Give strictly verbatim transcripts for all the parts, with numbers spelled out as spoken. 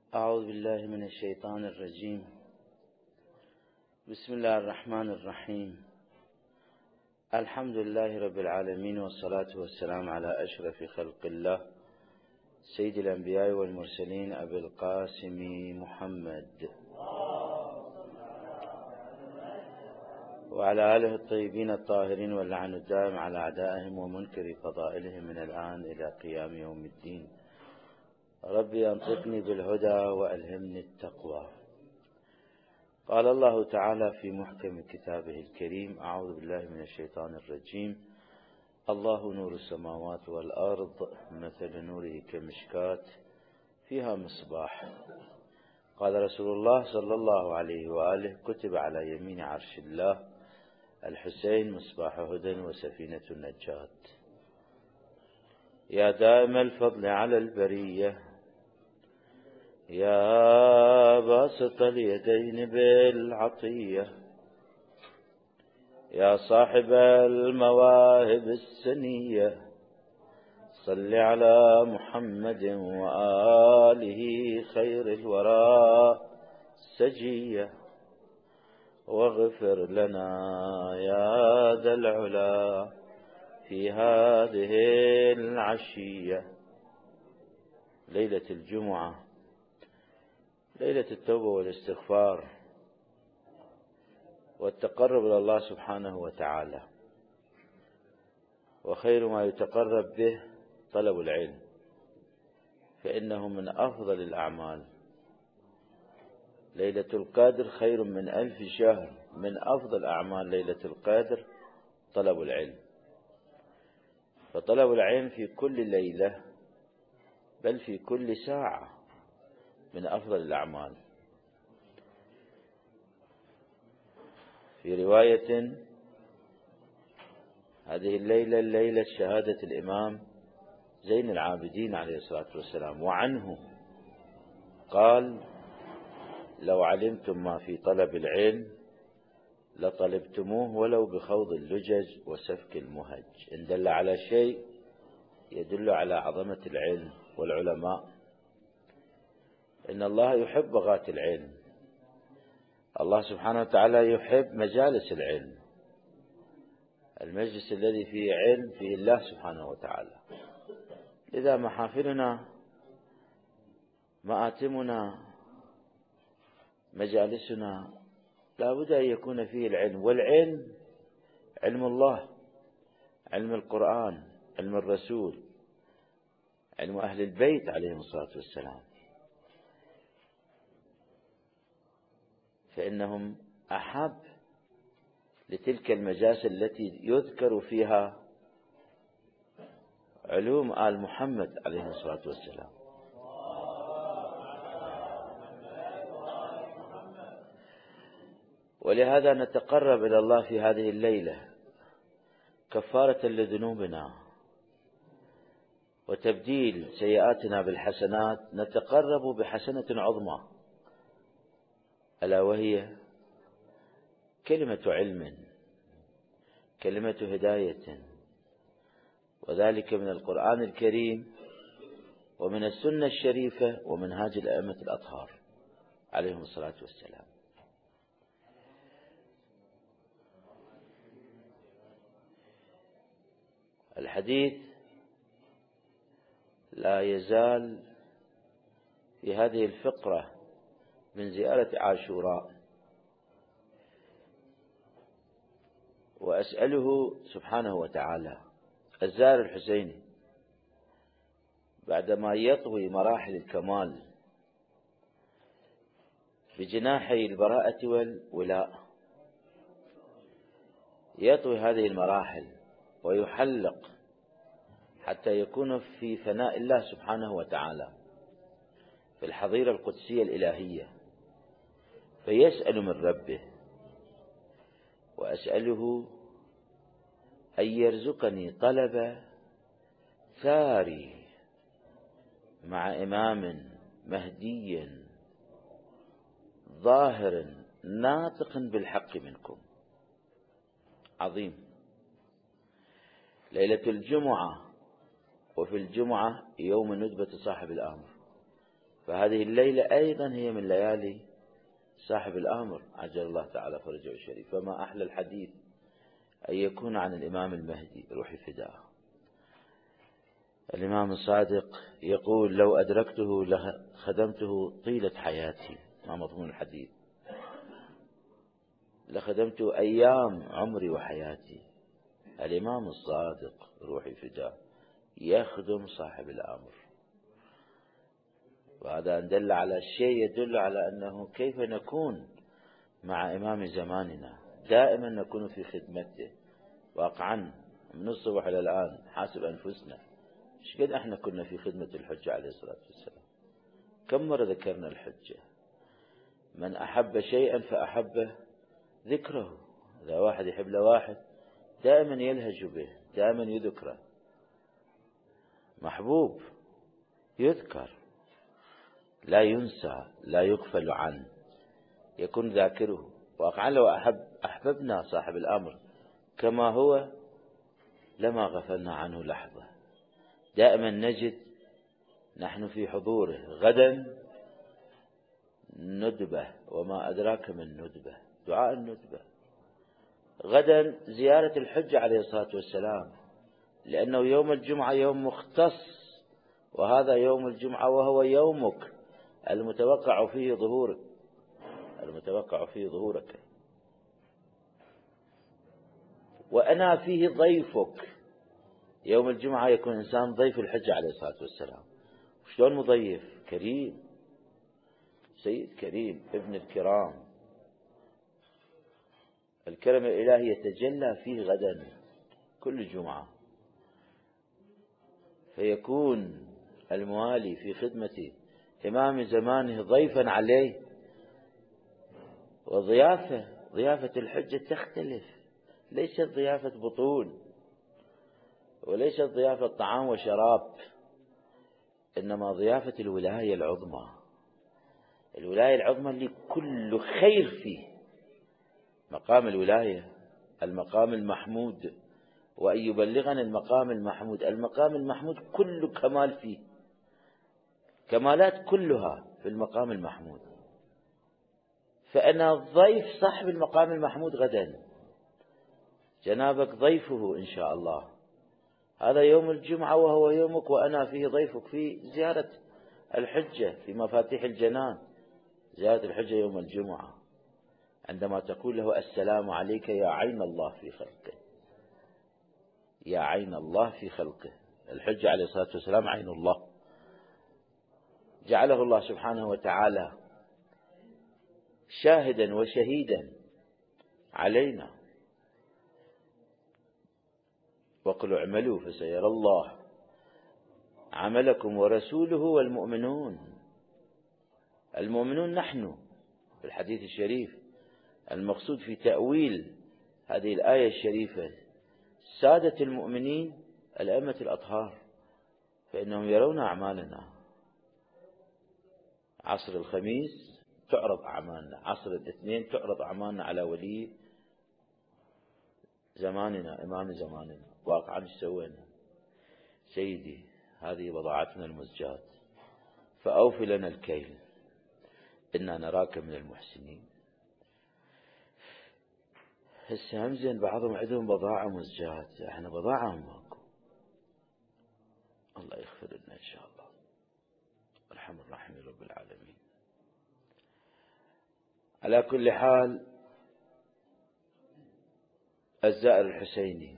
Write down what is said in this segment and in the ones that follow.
أعوذ بالله من الشيطان الرجيم. بسم الله الرحمن الرحيم. الحمد لله رب العالمين، والصلاة والسلام على أشرف خلق الله سيد الأنبياء والمرسلين أبي القاسم محمد وعلى آله الطيبين الطاهرين، واللعن الدائم على أعدائهم ومنكر فضائلهم من الآن إلى قيام يوم الدين. ربي أنطقني بالهدى وألهمني التقوى. قال الله تعالى في محكم كتابه الكريم: أعوذ بالله من الشيطان الرجيم. الله نور السماوات والأرض، مثل نوره كمشكاة فيها مصباح. قال رسول الله صلى الله عليه وآله: كتب على يمين عرش الله الحسين مصباح هدى وسفينة النجاة. يا دائم الفضل على البرية، يا باسط اليدين بالعطية، يا صاحب المواهب السنية، صل على محمد وآله خير الورى سجية، واغفر لنا يا ذا العلا في هذه العشية. ليلة الجمعة، ليلة التوبة والاستغفار والتقرب إلى الله سبحانه وتعالى، وخير ما يتقرب به طلب العلم، فإنه من أفضل الأعمال. ليلة القدر خير من ألف شهر. من أفضل أعمال ليلة القدر طلب العلم، فطلب العلم في كل ليلة بل في كل ساعة من أفضل الأعمال. في رواية: هذه الليلة الليلة شهادة الإمام زين العابدين عليه الصلاة والسلام، وعنه قال: لو علمتم ما في طلب العلم لطلبتموه ولو بخوض اللجج وسفك المهج. إن دل على شيء يدل على عظمة العلم والعلماء. إن الله يحب بغاة العلم. الله سبحانه وتعالى يحب مجالس العلم، المجلس الذي فيه علم فيه الله سبحانه وتعالى. لذا محافلنا، مآتمنا، مجالسنا لا بد أن يكون فيه العلم. والعلم علم الله، علم القرآن، علم الرسول، علم أهل البيت عليهم الصلاة والسلام، فإنهم أحب لتلك المجالس التي يذكر فيها علوم آل محمد عليه الصلاة والسلام. ولهذا نتقرب إلى الله في هذه الليلة كفارة لذنوبنا وتبديل سيئاتنا بالحسنات. نتقرب بحسنة عظمى، ألا وهي كلمة علم، كلمة هداية، وذلك من القرآن الكريم ومن السنة الشريفة ومنهاج الأئمة الأطهار عليهم الصلاة والسلام. الحديث لا يزال في هذه الفقرة من زيارة عاشوراء، وأسأله سبحانه وتعالى الزائر الحسيني بعدما يطوي مراحل الكمال بجناحي البراءة والولاء، يطوي هذه المراحل ويحلق حتى يكون في فناء الله سبحانه وتعالى في الحظيرة القدسية الإلهية، فيسأل من ربه. وأسأله أن يرزقني طلب ثاري مع إمام مهدي ظاهر ناطق بالحق منكم. عظيم. ليلة الجمعة، وفي الجمعة يوم ندبة صاحب الأمر، فهذه الليلة أيضا هي من ليالي صاحب الأمر عجل الله تعالى فرجه الشريف. فما أحلى الحديث أن يكون عن الإمام المهدي روحي فداه. الإمام الصادق يقول لو أدركته لخدمته طيلة حياتي، ما مضمون الحديث، لخدمته أيام عمري وحياتي. الإمام الصادق روحي فداه يخدم صاحب الأمر. وهذا أن دل على شيء يدل على أنه كيف نكون مع إمام زماننا، دائما نكون في خدمته. واقعا من الصبح إلى الآن حاسب أنفسنا ايش قد احنا كنا في خدمة الحجة عليه الصلاة والسلام. كم مرة ذكرنا الحجة؟ من أحب شيئا فأحبه ذكره. إذا واحد يحب له واحد دائما يلهج به، دائما يذكره، محبوب يذكر، لا ينسى، لا يغفل عنه، يكون ذاكره. واقعا لو أحب أحببنا صاحب الأمر كما هو لما غفلنا عنه لحظة. دائما نجد نحن في حضوره. غدا ندبة، وما أدراك من ندبة، دعاء الندبة. غدا زيارة الحج عليه الصلاة والسلام، لأنه يوم الجمعة يوم مختص، وهذا يوم الجمعة وهو يومك المتوقع فيه ظهورك، المتوقع فيه ظهورك، وأنا فيه ضيفك. يوم الجمعة يكون إنسان ضيف الحج عليه الصلاة والسلام. شلون مضيف؟ كريم، سيد كريم، ابن الكرام. الكرم الإلهي يتجلى فيه غدا كل جمعة، فيكون الموالي في خدمة إمام زمانه ضيفا عليه. وضيافة ضيافة الحجة تختلف، ليست ضيافة بطون، وليست ضيافة طعام وشراب، إنما ضيافة الولاية العظمى. الولاية العظمى اللي كل خير فيه، مقام الولاية، المقام المحمود. وأن يبلغنا المقام المحمود. المقام المحمود كل كمال فيه، كمالات كلها في المقام المحمود. فأنا ضيف صاحب المقام المحمود غدا، جنابك ضيفه إن شاء الله. هذا يوم الجمعة وهو يومك، وأنا فيه ضيفك في زيارة الحجة، في مفاتيح الجنان. زيارة الحجة يوم الجمعة، عندما تقول له السلام عليك يا عين الله في خلقه، يا عين الله في خلقه. الحجة عليه الصلاة والسلام عين الله، جعله الله سبحانه وتعالى شاهدا وشهيدا علينا. وقل اعملوا فسيرى الله عملكم ورسوله والمؤمنون. المؤمنون نحن في الحديث الشريف. المقصود في تأويل هذه الآية الشريفة سادة المؤمنين الأئمة الأطهار، فإنهم يرون أعمالنا. عصر الخميس تعرض أعمالنا، عصر الاثنين تعرض أعمالنا على ولي زماننا، إمام زماننا. واقعا ايش سوينا؟ سيدي هذه بضاعتنا المزجاة، فأوف لنا الكيل إنا نراك من المحسنين. هسه هم زين بعضهم عندهم بضاعة مزجاة، احنا بضاعة ماكو. الله يغفر لنا إن شاء الله. ارحم الراحمين رب العالمين. على كل حال، الزائر الحسيني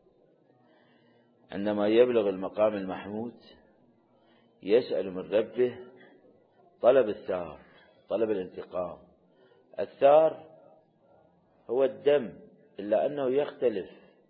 عندما يبلغ المقام المحمود يسأل من ربه طلب الثار، طلب الانتقام. الثار هو الدم، إلا أنه يختلف.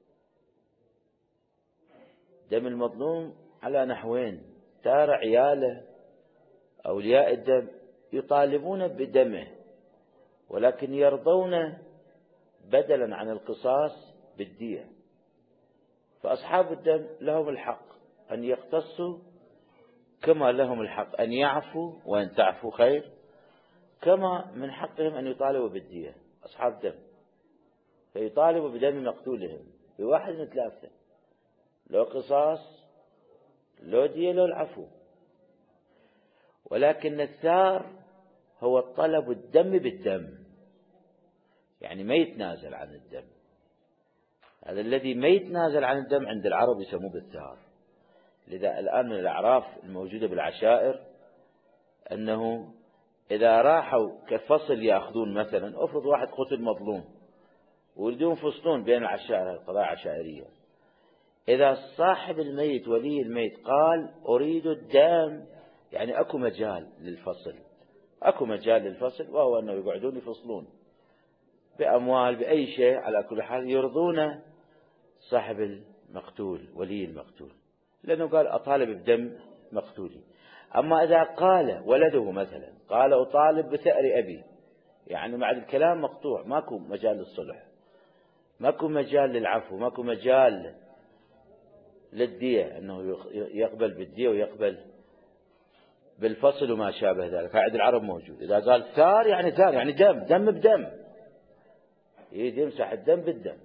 دم المظلوم على نحوين: تار عياله أولياء الدم يطالبون بدمه، ولكن يرضون بدلا عن القصاص بالدية. فأصحاب الدم لهم الحق أن يقتصوا، كما لهم الحق أن يعفوا، وأن تعفوا خير، كما من حقهم أن يطالبوا بالدية. أصحاب دم فيطالبوا بدم مقتولهم بواحد من ثلاثة: لو قصاص، لو دية، لو العفو. ولكن الثار هو طلب الدم بالدم، يعني ما يتنازل عن الدم. هذا الذي ما يتنازل عن الدم عند العرب يسموه بالثار. لذا الآن من الأعراف الموجودة بالعشائر أنه إذا راحوا كفصل يأخذون، مثلا أفرض واحد قتل مظلوم ويريدون يفصلون بين العشائر، القضايا عشائرية، إذا صاحب الميت ولي الميت قال أريد الدم، يعني أكو مجال للفصل، أكو مجال للفصل، وهو أنه يقعدون يفصلون بأموال بأي شيء، على كل حال يرضون صاحب المقتول ولي المقتول، لأنه قال أطالب بدم مقتولي. أما إذا قال ولده مثلا قال أطالب بثأر أبي، يعني بعد الكلام مقطوع، ماكو مجال للصلح، ماكو مجال للعفو، ماكو مجال للدية، أنه يقبل بالدية ويقبل بالفصل وما شابه ذلك. عند العرب موجود. إذا قال ثار يعني ثار، يعني دم، دم بدم، يريد يمسح الدم بالدم.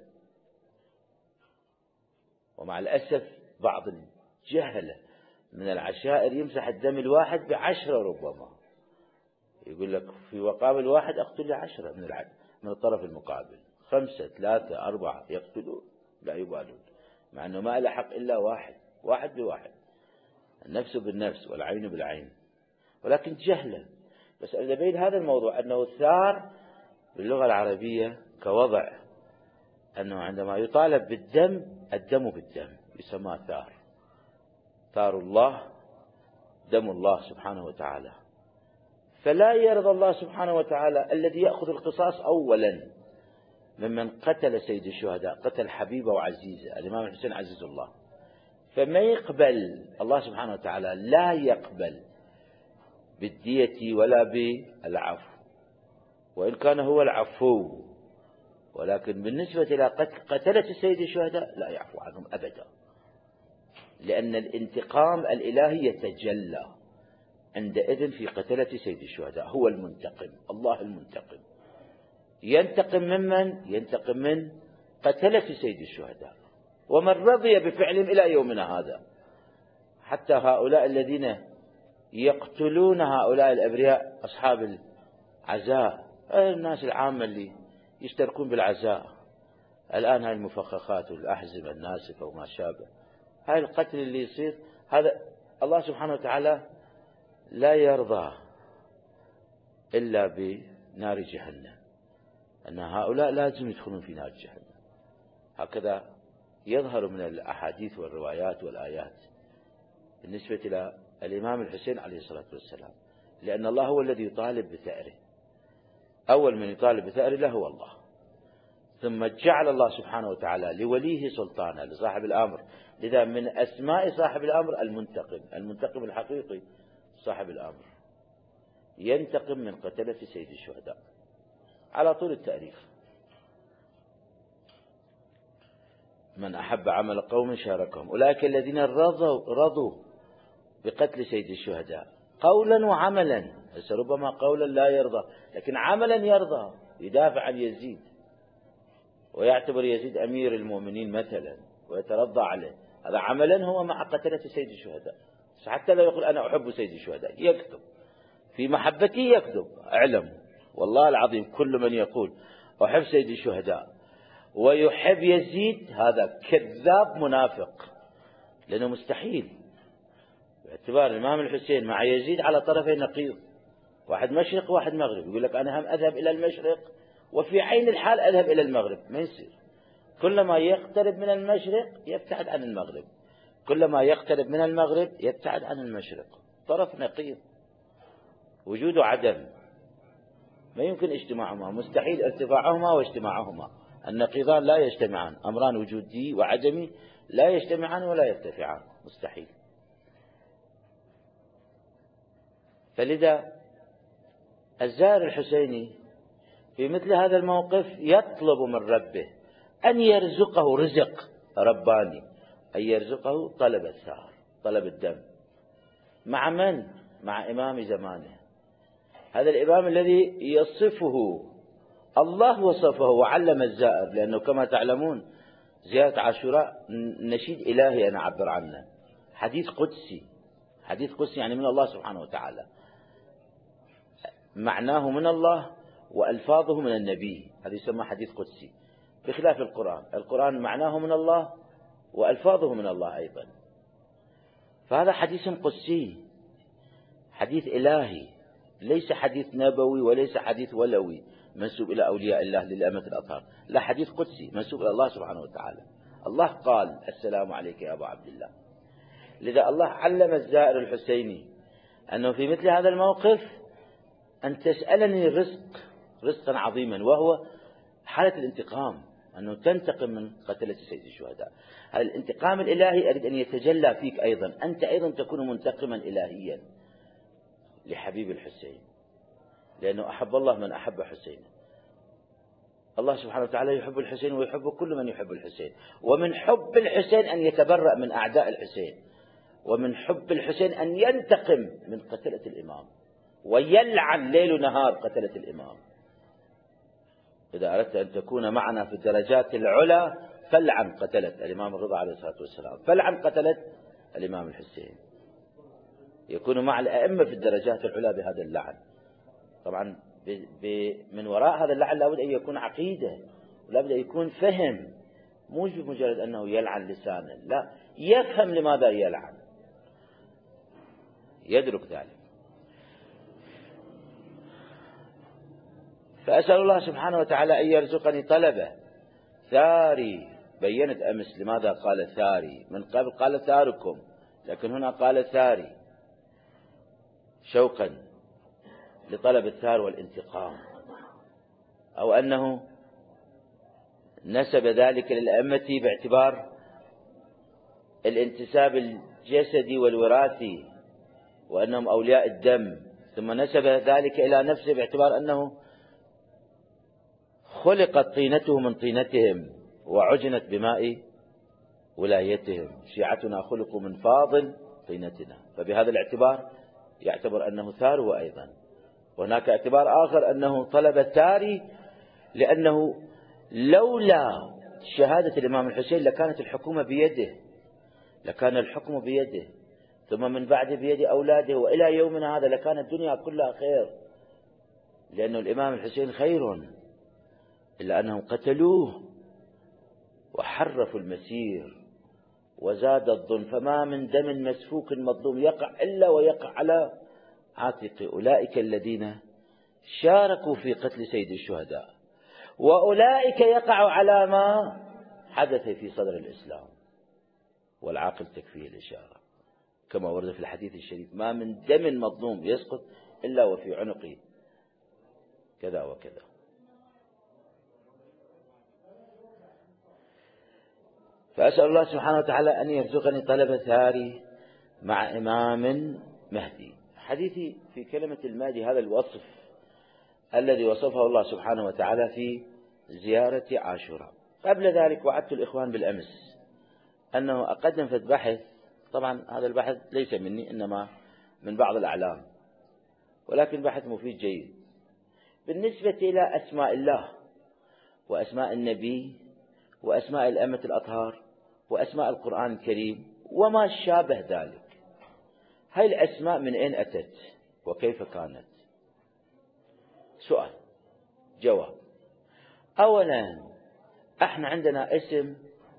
ومع الأسف بعض الجهلة من العشائر يمسح الدم الواحد بعشرة، ربما يقول لك في مقابل واحد أقتل عشرة من العدد من الطرف المقابل، خمسة، ثلاثة، أربعة يقتلون لا يبالون، مع أنه ما له حق إلا واحد، واحد بواحد، النفس بالنفس والعين بالعين، ولكن جهلة. بس أبين هذا الموضوع أنه الثار باللغة العربية كوضع أنه عندما يطالب بالدم، الدم بالدم يسمى ثار. ثار الله دم الله سبحانه وتعالى. فلا يرضى الله سبحانه وتعالى الذي يأخذ القصاص أولا ممن قتل سيد الشهداء، قتل حبيبه وعزيزه الإمام الحسين عزيز الله. فما يقبل الله سبحانه وتعالى، لا يقبل بالدية ولا بالعفو، وإن كان هو العفو، ولكن بالنسبة إلى قتلة سيد الشهداء لا يعفو عنهم أبدا، لأن الانتقام الإلهي يتجلى عندئذ في قتلة سيد الشهداء. هو المنتقم، الله المنتقم، ينتقم ممن؟ ينتقم من قتلة سيد الشهداء ومن رضي بفعلهم إلى يومنا هذا. حتى هؤلاء الذين يقتلون هؤلاء الأبرياء أصحاب العزاء، الناس العامة اللي يشتركون بالعزاء الآن، هاي المفخخات والأحزمة الناسفة وما شابه، هاي القتل اللي يصير، هذا الله سبحانه وتعالى لا يرضى إلا بنار جهنم، أن هؤلاء لازم يدخلون في نار جهنم. هكذا يظهر من الأحاديث والروايات والآيات بالنسبة إلى الإمام الحسين عليه الصلاة والسلام، لأن الله هو الذي يطالب بثأره. أول من يطالب بثأره له هو الله، ثم جعل الله سبحانه وتعالى لوليه سلطانا، لصاحب الأمر. لذا من أسماء صاحب الأمر المنتقم، المنتقم الحقيقي صاحب الأمر، ينتقم من قتلة سيد الشهداء على طول التاريخ. من أحب عمل قوم شاركهم، أولئك الذين رضوا, رضوا بقتل سيد الشهداء قولا وعملا. بس ربما قولا لا يرضى، لكن عملا يرضى، يدافع عن يزيد ويعتبر يزيد أمير المؤمنين مثلا ويترضى عليه، هذا عملا هو مع قتلة سيد الشهداء. حتى لا يقول أنا أحب سيد الشهداء، يكذب في محبته، يكذب. اعلم والله العظيم كل من يقول أحب سيد الشهداء ويحب يزيد هذا كذاب منافق، لأنه مستحيل، باعتبار الإمام الحسين مع يزيد على طرفي نقيض، واحد مشرق وواحد مغرب، يقول لك أنا هم أذهب إلى المشرق وفي عين الحال أذهب إلى المغرب، ما يصير. كلما يقترب من المشرق يبتعد عن المغرب، كلما يقترب من المغرب يبتعد عن المشرق، طرف نقيض، وجود وعدم، ما يمكن اجتماعهما، مستحيل ارتفاعهما واجتماعهما، النقيضان لا يجتمعان، أمران وجودي وعدمي لا يجتمعان ولا يرتفعان، مستحيل. فلذا الزائر الحسيني في مثل هذا الموقف يطلب من ربه أن يرزقه رزق رباني، أن يرزقه طلب الثار، طلب الدم. مع من؟ مع إمام زمانه، هذا الإمام الذي يصفه الله وصفه وعلم الزائر، لأنه كما تعلمون زيارة عاشوراء نشيد إلهي أنا أعبر عنه، حديث قدسي، حديث قدسي يعني من الله سبحانه وتعالى. معناه من الله وألفاظه من النبي، هذا يسمى حديث قدسي، بخلاف القرآن. القرآن معناه من الله وألفاظه من الله أيضا. فهذا حديث قدسي، حديث إلهي، ليس حديث نبوي وليس حديث ولوي منسوب إلى أولياء الله للأئمة الأطهار، لا، حديث قدسي منسوب إلى الله سبحانه وتعالى. الله قال: السلام عليك يا أبا عبد الله. لذا الله علم الزائر الحسيني أنه في مثل هذا الموقف أن تسألني رزق رزقا عظيما، وهو حالة الانتقام، أنه تنتقم من قتلة سيد الشهداء. هذا الانتقام الإلهي أريد أن يتجلى فيك أيضا، أنت أيضا تكون منتقما إلهيا لحبيب الحسين، لأنه أحب الله من أحب حسين. الله سبحانه وتعالى يحب الحسين ويحب كل من يحب الحسين، ومن حب الحسين أن يتبرأ من أعداء الحسين، ومن حب الحسين أن ينتقم من قتلة الإمام ويلعن ليل نهار قتلة الإمام. إذا أردت أن تكون معنا في الدرجات العلى فلعن قتلة الإمام الرضا عليه الصلاة والسلام، فلعن قتلة الإمام الحسين، يكون مع الأئمة في الدرجات العلى بهذا اللعن. طبعا ب ب من وراء هذا اللعن لابد أن يكون عقيدة، ولابد أن يكون فهم، مو مجرد أنه يلعن لسانا، لا، يفهم لماذا يلعن، يدرك ذلك. فأسأل الله سبحانه وتعالى أن يرزقني طلبة ثاري. بينت أمس لماذا قال ثاري، من قبل قال ثاركم، لكن هنا قال ثاري شوقا لطلب الثار والانتقام، أو أنه نسب ذلك للأئمة باعتبار الانتساب الجسدي والوراثي وأنهم أولياء الدم، ثم نسب ذلك إلى نفسه باعتبار أنه خلقت طينته من طينتهم وعجنت بماء ولايتهم. شيعتنا خلقوا من فاضل طينتنا، فبهذا الاعتبار يعتبر أنه ثار هو أيضا. وهناك اعتبار آخر أنه طلب ثاري لأنه لولا شهادة الإمام الحسين لكانت الحكومة بيده، لكان الحكم بيده، ثم من بعد بيد أولاده، وإلى يومنا هذا لكانت الدنيا كلها خير، لأنه الإمام الحسين خير، إلا أنهم قتلوه وحرفوا المسير وزاد الظلم، فما من دم مسفوك مظلوم يقع إلا ويقع على عاتق أولئك الذين شاركوا في قتل سيد الشهداء، وأولئك يقع على ما حدث في صدر الإسلام، والعاقل تكفيه الإشارة، كما ورد في الحديث الشريف: ما من دم مظلوم يسقط إلا وفي عنقه كذا وكذا. فأسأل الله سبحانه وتعالى أن يرزقني طلب ثاري مع إمام مهدي. حديثي في كلمة المهدي هذا الوصف الذي وصفه الله سبحانه وتعالى في زيارة عاشوراء. قبل ذلك وعدت الإخوان بالأمس أنه أقدم في البحث، طبعا هذا البحث ليس مني إنما من بعض الأعلام، ولكن بحث مفيد جيد بالنسبة إلى أسماء الله وأسماء النبي وأسماء الأئمة الأطهار وأسماء القرآن الكريم وما شابه ذلك. هاي الأسماء من أين أتت وكيف كانت؟ سؤال جواب. أولا، احنا عندنا اسم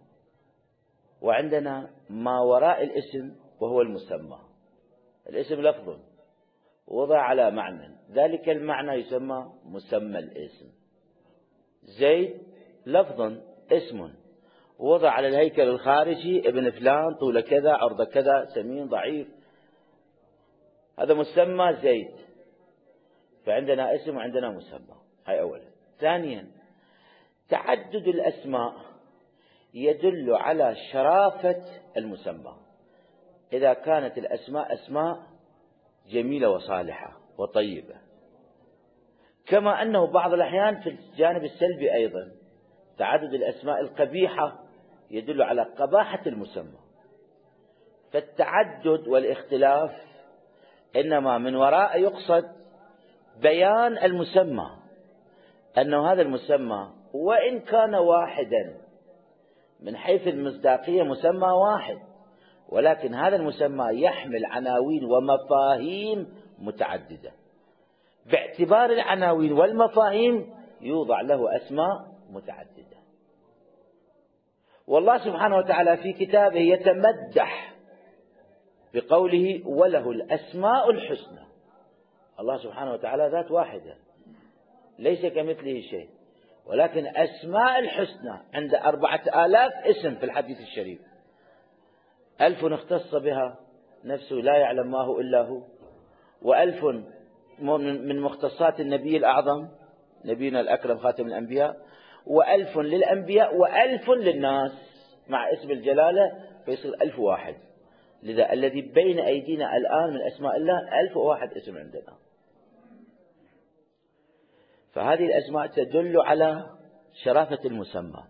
وعندنا ما وراء الاسم وهو المسمى. الاسم لفظ وضع على معنى، ذلك المعنى يسمى مسمى الاسم. زيد لفظ اسم وضع على الهيكل الخارجي ابن فلان، طول كذا، عرض كذا، سمين، ضعيف، هذا مسمى زيد. فعندنا اسم وعندنا مسمى، هاي أولا. ثانيا، تعدد الأسماء يدل على شرافة المسمى، إذا كانت الأسماء أسماء جميلة وصالحة وطيبة، كما أنه بعض الأحيان في الجانب السلبي أيضا تعدد الأسماء القبيحة يدل على قباحة المسمى. فالتعدد والاختلاف إنما من وراء يقصد بيان المسمى، أنه هذا المسمى وإن كان واحدا من حيث المصداقية مسمى واحد، ولكن هذا المسمى يحمل عناوين ومفاهيم متعددة، باعتبار العناوين والمفاهيم يوضع له أسماء متعددة. والله سبحانه وتعالى في كتابه يتمدح بقوله وله الأسماء الحسنى. الله سبحانه وتعالى ذات واحدة ليس كمثله شيء، ولكن أسماء الحسنى عند أربعة آلاف اسم في الحديث الشريف، ألف اختص بها نفسه لا يعلم ما هو إلا هو، وألف من مختصات النبي الأعظم نبينا الأكرم خاتم الأنبياء، وألف للأنبياء وألف للناس مع اسم الجلالة فيصير ألف واحد. لذا الذي بين أيدينا الآن من أسماء الله ألف واحد اسم عندنا. فهذه الأسماء تدل على شرافة المسمى،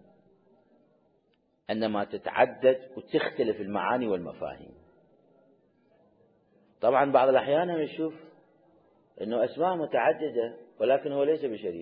أنما تتعدد وتختلف المعاني والمفاهيم. طبعا بعض الأحيان نشوف أنه أسماء متعددة ولكن هو ليس بشريف،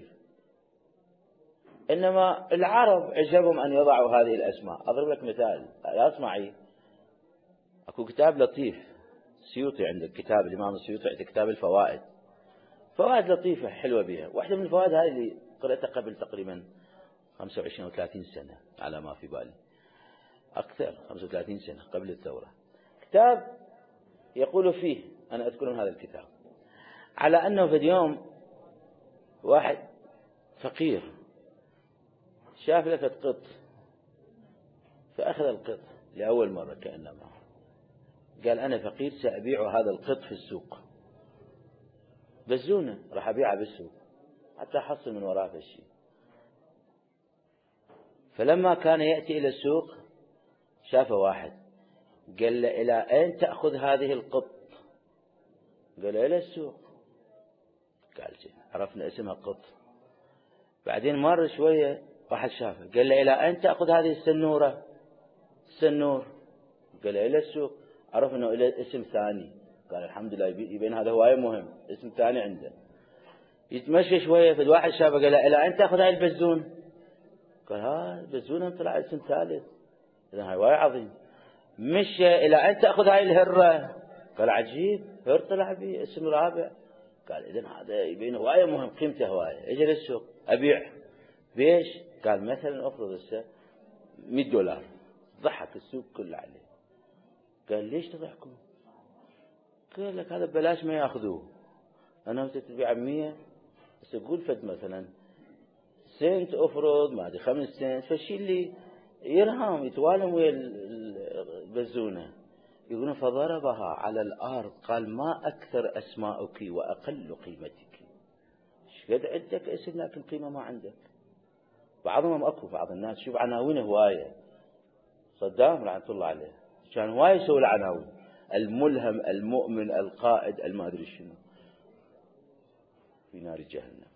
إنما العرب عجبهم أن يضعوا هذه الأسماء. أضرب لك مثال، لا اسمعي، أكو كتاب لطيف سيوطي، عندك كتاب الإمام السيوطي عندك كتاب الفوائد، فوائد لطيفة حلوة بها. واحدة من الفوائد هذه اللي قرأتها قبل تقريبا خمسة وعشرين أو ثلاثين سنة على ما في بالي، أكثر خمسة وثلاثين سنة قبل الثورة. كتاب يقول فيه، أنا أذكر من هذا الكتاب، على أنه في اليوم واحد فقير شاف لفت قط فأخذ القط لأول مرة كأنما قال أنا فقير سأبيع هذا القط في السوق، بزونه راح أبيعه بالسوق حتى أحصل من وراء الشيء. فلما كان يأتي إلى السوق شاف واحد قال له إلى أين تأخذ هذه القط؟ قال له إلى السوق. قال عرفنا اسمها قط. بعدين مر شوية واحد شافه قال له إلى أين تأخذ هذه السنورة؟ السنور. قال له إلى السوق. عرف أنه إلى اسم ثاني. قال الحمد لله يبين هذا هواية مهم، اسم ثاني عنده. يتمشى شوية فد واحد شافه قال له إلى أين تأخذ هاي البزون؟ قال ها البزون طلع اسم ثالث، إذا هاي هواية عظيم. مشى إلى أين تأخذ هاي الهرة؟ قال عجيب، هر طلع به اسم رابع. قال إذا هذا يبين هواية مهم، قيمته هواية. اجى للسوق أبيع بيش؟ قال مثلا أفرض هسه مئة دولار. ضحك السوق كله عليه. قال ليش تضحكون؟ قال لك هذا ببلاش ما ياخذوه، أنا وأنت تبيع مية، بس أقول فد مثلا سنت أفرض ما أدري خمس سنت، فالشيء اللي يرهم يتوالم ويا البزونة. يقولون فضربها على الأرض قال ما أكثر أسماؤك وأقل قيمتك. شقد عندك اسم لكن قيمة ما عندك. بعضهم أكو بعض الناس شوف عناوين هواية. صدام لعنة الله عليه كان هواية يسوي العناوين، الملهم، المؤمن، القائد، الما أدري شنو، في نار جهنم.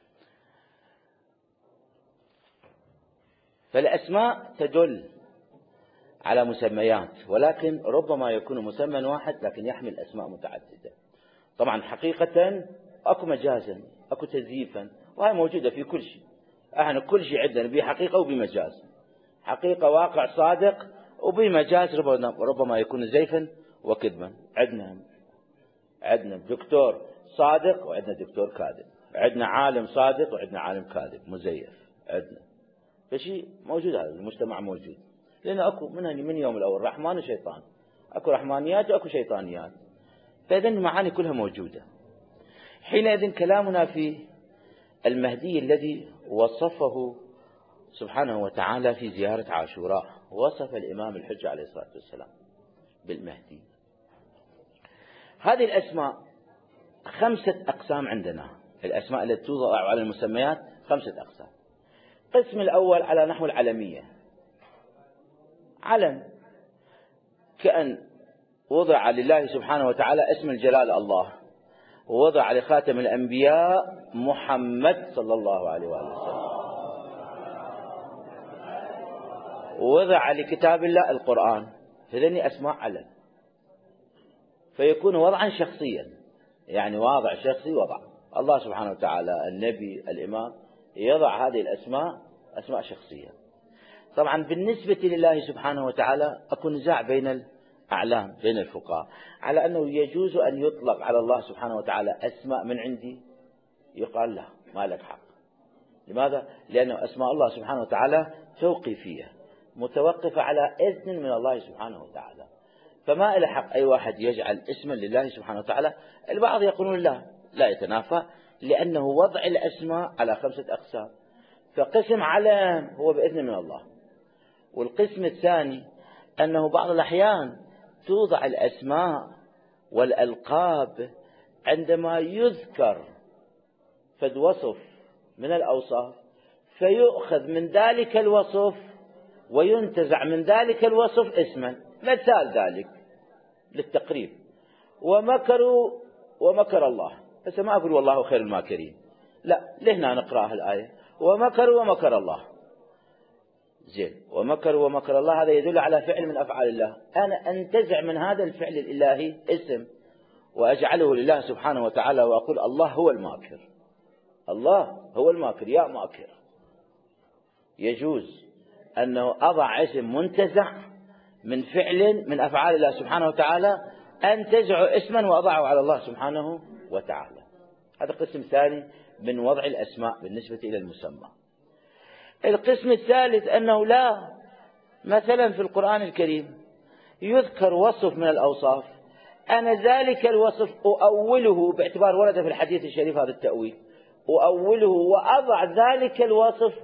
فالأسماء تدل على مسميات، ولكن ربما يكون مسمى واحد لكن يحمل أسماء متعددة. طبعا حقيقة أكو مجازا، أكو تزييفا، وهي موجودة في كل شيء. احنا كل شيء عندنا بحقيقة وبمجاز، حقيقة واقع صادق، وبمجاز ربما يكون زيفا وكذبا. عندنا عندنا دكتور صادق وعندنا دكتور كاذب، عندنا عالم صادق وعندنا عالم كاذب مزيف. عندنا فشيء موجود، هذا المجتمع موجود، لأن أكو من من يوم الأول رحمن وشيطان، أكو رحمانيات وأكو شيطانيات، فإذا المعاني كلها موجودة. حينئذ كلامنا في المهدي الذي وصفه سبحانه وتعالى في زيارة عاشوراء، وصف الإمام الحجة عليه الصلاة والسلام بالمهدي. هذه الأسماء خمسة أقسام عندنا، الأسماء التي توضع على المسميات خمسة أقسام. القسم الأول على نحو العلمية، علم كأن وضع لله سبحانه وتعالى اسم الجلال الله، ووضع لخاتم الأنبياء محمد صلى الله عليه وآله وسلم، ووضع لكتاب الله القرآن. هذني أسماء علم، فيكون وضعا شخصيا، يعني واضع شخصي وضع الله سبحانه وتعالى. النبي الإمام يضع هذه الأسماء أسماء شخصية. طبعا بالنسبة لله سبحانه وتعالى أكو نزاع بين الأعلام بين الفقهاء على أنه يجوز أن يطلق على الله سبحانه وتعالى أسماء من عندي يقال لا، ما لك حق. لماذا؟ لأنه أسماء الله سبحانه وتعالى توقيفية متوقفة على إذن من الله سبحانه وتعالى، فما إلى حق أي واحد يجعل اسما لله سبحانه وتعالى. البعض يقولون لا لا يتنافى، لأنه وضع الأسماء على خمسة أقسام، فقسم علم هو بإذن من الله، والقسم الثاني أنه بعض الأحيان توضع الأسماء والألقاب عندما يذكر فد وصف من الأوصاف فيؤخذ من ذلك الوصف وينتزع من ذلك الوصف اسما. مثال ذلك للتقريب: ومكروا ومكر الله، بس ما أقول والله خير الماكرين، لا، لهنا نقرأها الآية: ومكروا ومكر الله. زين، ومكروا ومكر الله هذا يدل على فعل من أفعال الله، أنا أنتزع من هذا الفعل الإلهي اسم وأجعله لله سبحانه وتعالى وأقول الله هو الماكر، الله هو الماكر يا ماكر. يجوز أنه أضع اسم منتزع من فعل من أفعال الله سبحانه وتعالى، أنتزع اسما وأضعه على الله سبحانه وتعالى. هذا قسم ثاني من وضع الأسماء بالنسبة إلى المسمى. القسم الثالث أنه لا، مثلا في القرآن الكريم يذكر وصف من الأوصاف، أنا ذلك الوصف أؤوله باعتبار ورد في الحديث الشريف هذا التأويل، أؤوله وأضع ذلك الوصف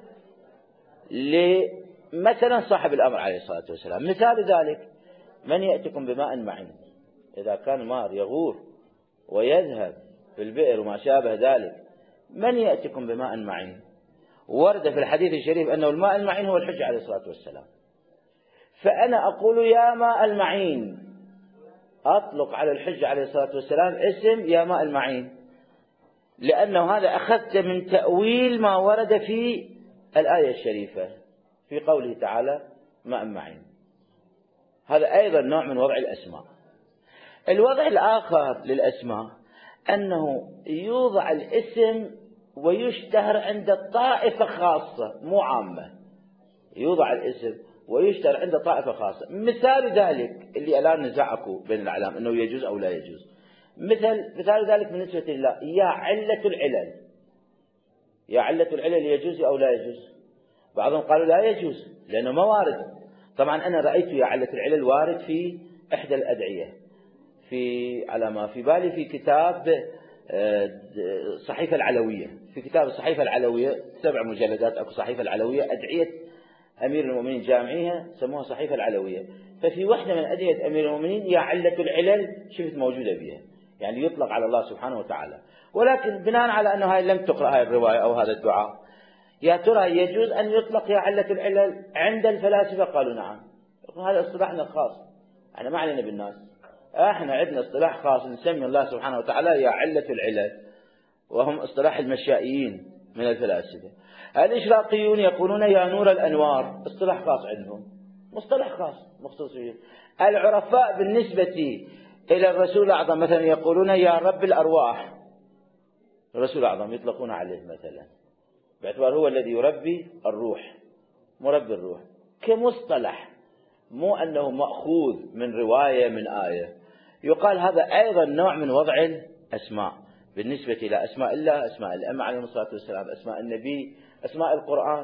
لمثلا صاحب الأمر عليه الصلاة والسلام. مثال ذلك: من يأتكم بماء معين، إذا كان مار يغور ويذهب في البئر وما شابه ذلك، من يأتكم بماء معين، ورد في الحديث الشريف أنه الماء المعين هو الحج عليه الصلاة والسلام، فأنا أقول يا ماء المعين، أطلق على الحج عليه الصلاة والسلام اسم يا ماء المعين، لأنه هذا أخذت من تأويل ما ورد في الآية الشريفة في قوله تعالى ماء معين. هذا أيضا نوع من وضع الأسماء. الوضع الآخر للأسماء أنه يوضع الاسم ويشتهر عند طائفة خاصة مو عامة، يوضع الاسم ويشتهر عند طائفة خاصة. مثال ذلك اللي الآن نزعكوا بين الأعلام أنه يجوز أو لا يجوز، مثل مثال ذلك بالنسبة لله: يا علة العلل، يا علة العلل يجوز أو لا يجوز؟ بعضهم قالوا لا يجوز لأنه ما وارد. طبعا أنا رأيت يا علة العلل وارد في إحدى الأدعية، في على ما في بالي في كتاب صحيفة العلوية، في كتاب الصحيفة العلوية سبع مجلدات، أكو صحيفة العلوية أدعية أمير المؤمنين جامعيها سموها صحيفة العلوية، ففي واحدة من أدعية أمير المؤمنين يا علة العلل شفت موجودة بها، يعني يطلق على الله سبحانه وتعالى. ولكن بناء على أنه هاي لم تقرأ هاي الرواية أو هذا الدعاء، يا ترى يجوز أن يطلق يا علة العلل عند الفلاسفة؟ قالوا نعم. هذا اصطلاحنا الخاص، احنا ما علينا بالناس، احنا عندنا اصطلاح خاص نسمي الله سبحانه وتعالى يا علة العلل، وهم اصطلاح المشائيين من الفلاسفة. الإشراقيون يقولون يا نور الأنوار، اصطلاح خاص عندهم، مصطلح خاص مخصوص فيه. العرفاء بالنسبة إلى الرسول الأعظم مثلا يقولون يا رب الأرواح، الرسول الأعظم يطلقون عليه مثلا باعتبار هو الذي يربي الروح، مربي الروح كمصطلح، مو أنه مأخوذ من رواية من آية. يقال هذا أيضا نوع من وضع الأسماء بالنسبة إلى أسماء الله، أسماء الأئمة عليهم الصلاة والسلام، أسماء النبي، أسماء القرآن.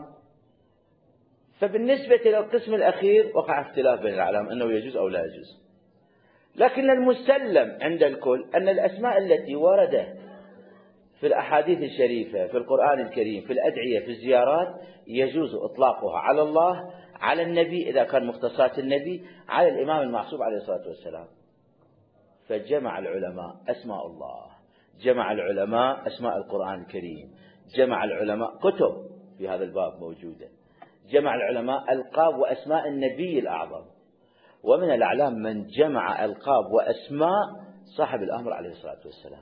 فبالنسبة إلى القسم الأخير وقع اختلاف بين العلماء أنه يجوز أو لا يجوز، لكن المسلم عند الكل أن الأسماء التي وردت في الأحاديث الشريفة في القرآن الكريم في الأدعية في الزيارات يجوز إطلاقها على الله، على النبي إذا كان مختصات النبي، على الإمام المعصوم عليه الصلاة والسلام. فجمع العلماء أسماء الله، جمع العلماء أسماء القرآن الكريم، جمع العلماء كتب في هذا الباب موجودة، جمع العلماء ألقاب وأسماء النبي الأعظم. ومن الأعلام من جمع ألقاب وأسماء صاحب الأمر عليه الصلاة والسلام،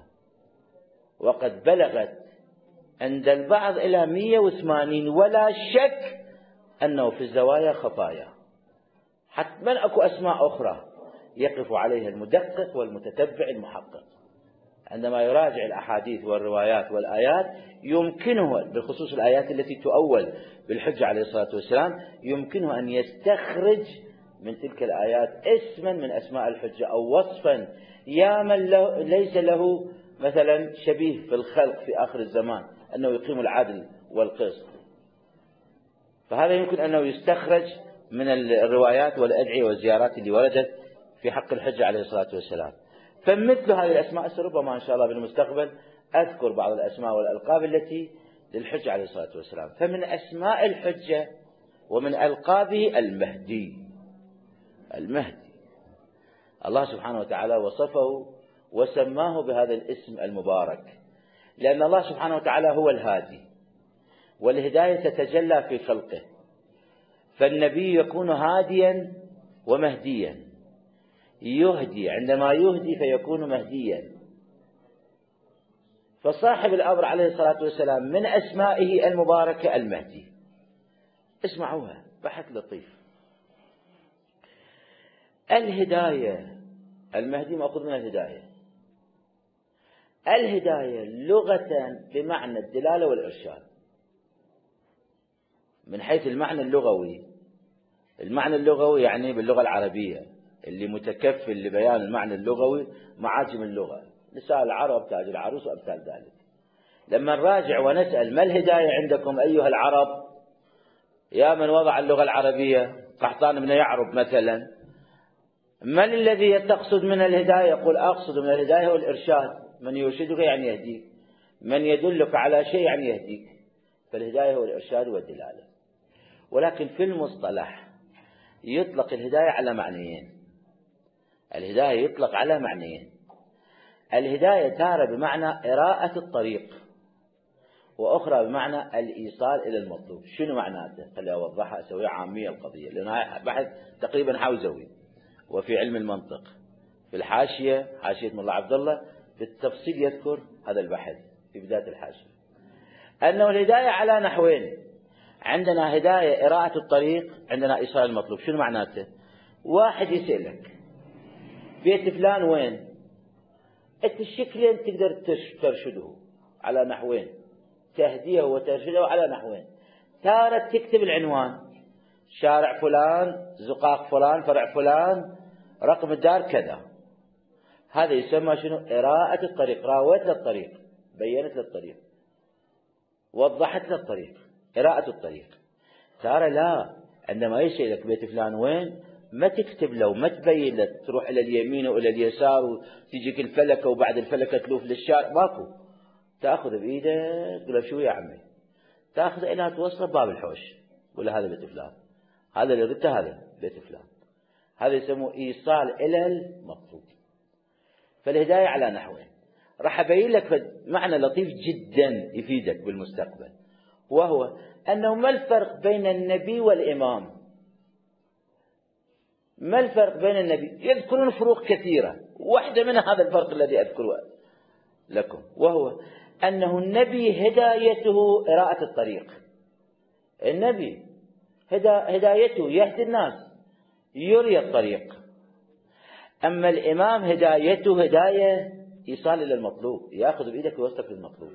وقد بلغت عند البعض إلى مئة وثمانين، ولا شك أنه في الزوايا خفايا، حتما أكو أسماء أخرى يقف عليها المدقق والمتتبع المحقق عندما يراجع الأحاديث والروايات والآيات، يمكنه بالخصوص الآيات التي تؤول بالحج عليه الصلاة والسلام، يمكنه أن يستخرج من تلك الآيات اسما من أسماء الحجة أو وصفا يا من له ليس له مثلا شبيه في الخلق في آخر الزمان أنه يقيم العدل والقسط، فهذا يمكن أنه يستخرج من الروايات والأدعية والزيارات اللي وردت في حق الحجة عليه الصلاة والسلام. فمثل هذه الأسماء ربما إن شاء الله بالمستقبل أذكر بعض الأسماء والألقاب التي للحجة عليه الصلاة والسلام. فمن أسماء الحجة ومن ألقابه المهدي. المهدي الله سبحانه وتعالى وصفه وسماه بهذا الاسم المبارك، لأن الله سبحانه وتعالى هو الهادي، والهداية تتجلى في خلقه، فالنبي يكون هاديا ومهديا، يهدي عندما يهدي فيكون مهديا. فصاحب الأمر عليه الصلاة والسلام من أسمائه المباركة المهدي. اسمعوها بحث لطيف. الهداية، المهدي مأخوذ من الهداية. الهداية لغة بمعنى الدلالة والإرشاد. من حيث المعنى اللغوي، المعنى اللغوي يعني باللغة العربية اللي متكفل لبيان المعنى اللغوي معاجم اللغة، نساء العرب تاج العروس وأمثال ذلك. لما نراجع ونسأل ما الهداية عندكم أيها العرب، يا من وضع اللغة العربية قحطان بن يعرب مثلا، من الذي تقصد من الهداية؟ يقول أقصد من الهداية والإرشاد. من يرشدك يعني يهديك، من يدلك على شيء يعني يهديك. فالهداية هو الإرشاد والدلالة. ولكن في المصطلح يطلق الهداية على معنيين. الهداية يطلق على معنيين. الهداية تارة بمعنى إراءة الطريق، وأخرى بمعنى الإيصال إلى المطلوب. شنو معناته؟ خلي أوضحها أسويها عامية القضية، لأنها بحث تقريبا حوزوي. وفي علم المنطق في الحاشية، حاشية ملا عبد الله، بالتفصيل يذكر هذا البحث في بداية الحاشية، أنه الهداية على نحوين. عندنا هداية إراءة الطريق، عندنا إيصال المطلوب. شنو معناته؟ واحد يسألك بيت فلان وين، أنت الشكلين تقدر ترشده على نحوين، تهديه وترشده على نحوين. تارة تكتب العنوان، شارع فلان، زقاق فلان، فرع فلان، رقم الدار كذا. هذا يسمى شنو؟ إراءة الطريق. راوت للطريق، بينت للطريق، وضحت للطريق، إراءة الطريق. ترى لا، عندما يسألك بيت فلان وين، ما تكتب له، ما تبين له، تروح إلى اليمين وإلى اليسار وتجيك الفلكة وبعد الفلكة تلوف للشارع، ماكو. تأخذ بإيدك تقول له شو يا عمي، تأخذ إلى توصل باب الحوش، ولا هذا بيت فلان، هذا اللي قلته هذا بيت فلان. هذا يسموه إيصال إلى المطلوب. فالهداية على نحوين. راح أبين لك معنى لطيف جدا يفيدك بالمستقبل، وهو أنه ما الفرق بين النبي والإمام. ما الفرق بين النبي؟ يذكرون فروق كثيرة، واحدة منها هذا الفرق الذي أذكره لكم، وهو أنه النبي هدايته إراءة الطريق. النبي هدايته يهدي الناس، يري الطريق. أما الإمام هدايته هداية إيصال إلى المطلوب، يأخذ بإيدك ويوصلك للمطلوب.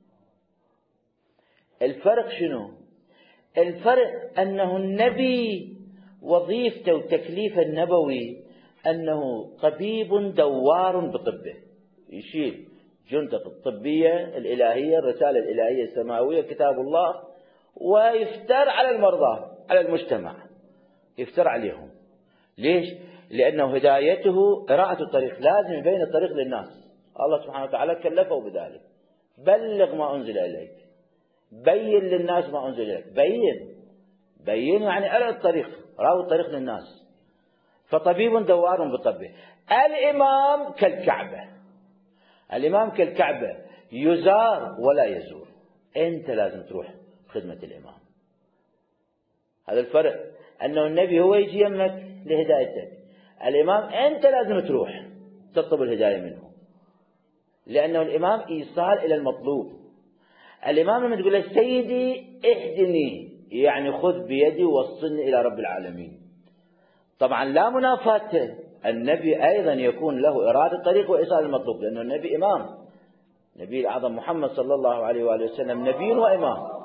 الفرق شنو؟ الفرق أنه النبي وظيفته وتكليفه النبوي أنه طبيب دوار بطبه، يشيل جندة الطبية الإلهية، الرسالة الإلهية السماوية، كتاب الله، ويفتر على المرضى، على المجتمع، يفتر عليهم. ليش؟ لأنه هدايته قراءة الطريق، لازم يبين الطريق للناس. الله سبحانه وتعالى كلفه بذلك. بلغ ما أنزل إليك، بين للناس ما أنزل إليك. بين بين يعني أرى الطريق، راو الطريق للناس. فطبيب دوار بطبه. الإمام كالكعبة، الإمام كالكعبة يزار ولا يزور. أنت لازم تروح خدمة الإمام. هذا الفرق، أنه النبي هو يجي يمك لهدايتك، الإمام أنت لازم تروح تطلب الهداية منه، لأنه الإمام إيصال إلى المطلوب. الإمام لما تقول له سيدي اهدني، يعني خذ بيدي ووصلني إلى رب العالمين. طبعا لا منافاة، النبي أيضا يكون له إرادة الطريق وإيصال المطلوب، لأنه النبي إمام. النبي الأعظم محمد صلى الله عليه وآله وسلم نبي وإمام.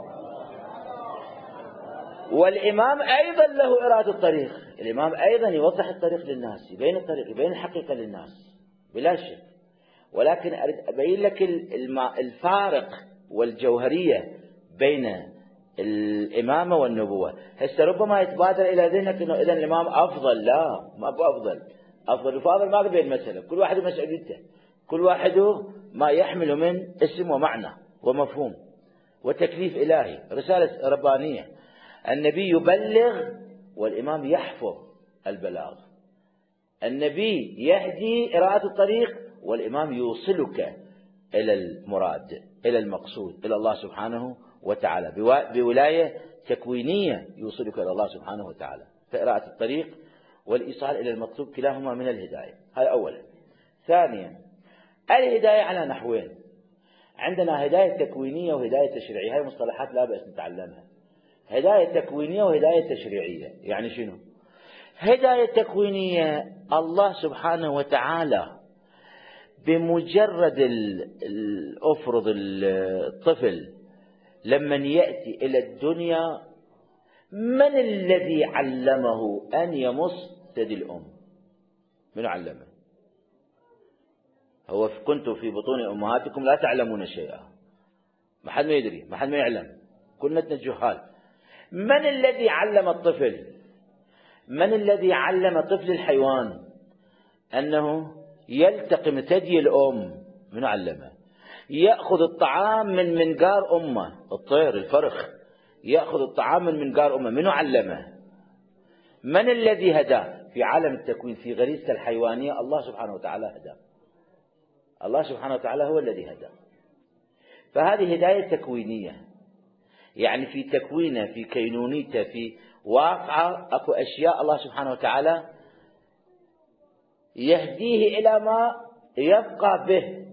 والإمام أيضا له إرادة الطريق، الإمام أيضا يوضح الطريق للناس، يبين الطريق، يبين الحقيقة للناس بلا شك. ولكن أريد أبين لك الفارق والجوهرية بين الإمامة والنبوة. هسه ربما يتبادر إلى ذهنك أنه إذن الإمام أفضل. لا، ما أبو أفضل. أفضل وفاضل ما بين مسألة، كل واحد مسؤوليته، كل واحد ما يحمل من اسم ومعنى ومفهوم وتكليف إلهي، رسالة ربانية. النبي يبلغ والإمام يحفظ البلاغ. النبي يهدي إراءة الطريق والإمام يوصلك إلى المراد، إلى المقصود، إلى الله سبحانه وتعالى، بولاية تكوينية يوصلك إلى الله سبحانه وتعالى. فإراءة الطريق والإيصال إلى المطلوب كلاهما من الهداية. هذا أولا. ثانيا، الهداية على نحوين. عندنا هداية تكوينية وهداية تشريعية. هذه مصطلحات لا بأس نتعلمها. هداية تكوينية وهداية تشريعية. يعني شنو؟ هداية تكوينية، الله سبحانه وتعالى بمجرد أفرض الطفل لما يأتي إلى الدنيا، من الذي علمه أن يمص ثدي الأم؟ من علمه؟ هو كنتم في بطون أمهاتكم لا تعلمون شيئا. ما حد ما يدري، ما حد ما يعلم، كلنا جهال. من الذي علم الطفل؟ من الذي علم طفل الحيوان أنه يلتقم ثدي الأم؟ من علمه؟ يأخذ الطعام من منقار أمه، الطير الفرخ يأخذ الطعام من منقار أمه، من علمه؟ من الذي هداه؟ في عالم التكوين، في غريزة الحيوانية، الله سبحانه وتعالى هداه. الله سبحانه وتعالى هو الذي هداه. فهذه هداية تكوينية، يعني في تكوينه، في كينونيته، في واقعه أكو أشياء الله سبحانه وتعالى يهديه إلى ما يبقى به،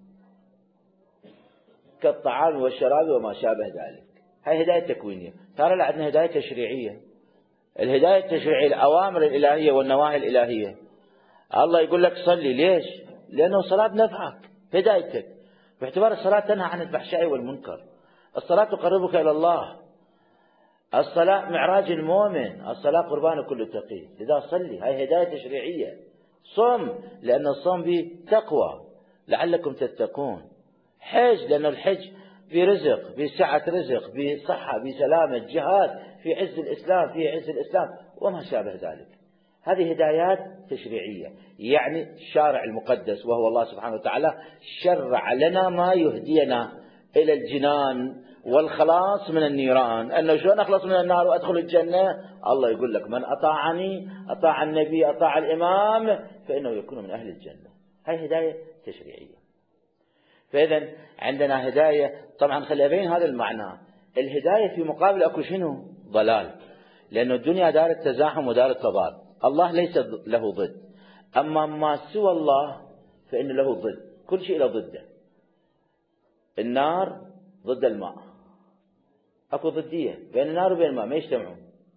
كالطعام والشراب وما شابه ذلك. هاي هداية تكوينية. ترى لا، عندنا هداية تشريعية. الهداية التشريعية الأوامر الإلهية والنواهي الإلهية. الله يقول لك صلي، ليش؟ لأنه الصلاة نفعك، هدايتك، باعتبار الصلاة تنهى عن الفحشاء والمنكر. الصلاة تقربك إلى الله. الصلاة معراج المؤمن، الصلاة قربان كل تقي. إذا صلي، هاي هداية تشريعية. صم، لأن الصوم به تقوى لعلكم تتقون. حج، لأن الحج برزق، بسعة رزق، بصحة، بسلامة، جهاد في عز الإسلام، في عز الإسلام وما شابه ذلك. هذه هدايات تشريعية، يعني الشارع المقدس وهو الله سبحانه وتعالى شرع لنا ما يهدينا إلى الجنان والخلاص من النيران. أنه شلون أخلص من النار وأدخل الجنة؟ الله يقول لك من أطاعني أطاع النبي أطاع الإمام فإنه يكون من أهل الجنة. هاي هداية تشريعية. فإذا عندنا هداية. طبعا خلي أبين هذا المعنى. الهداية في مقابل أكو شنو؟ ضلال. لأن الدنيا دار التزاحم ودار التضاد. الله ليس له ضد، أما ما سوى الله فإن له ضد. كل شيء له ضده. النار ضد الماء، أكو ضدية بين النار وبين الماء، ما يجتمعون.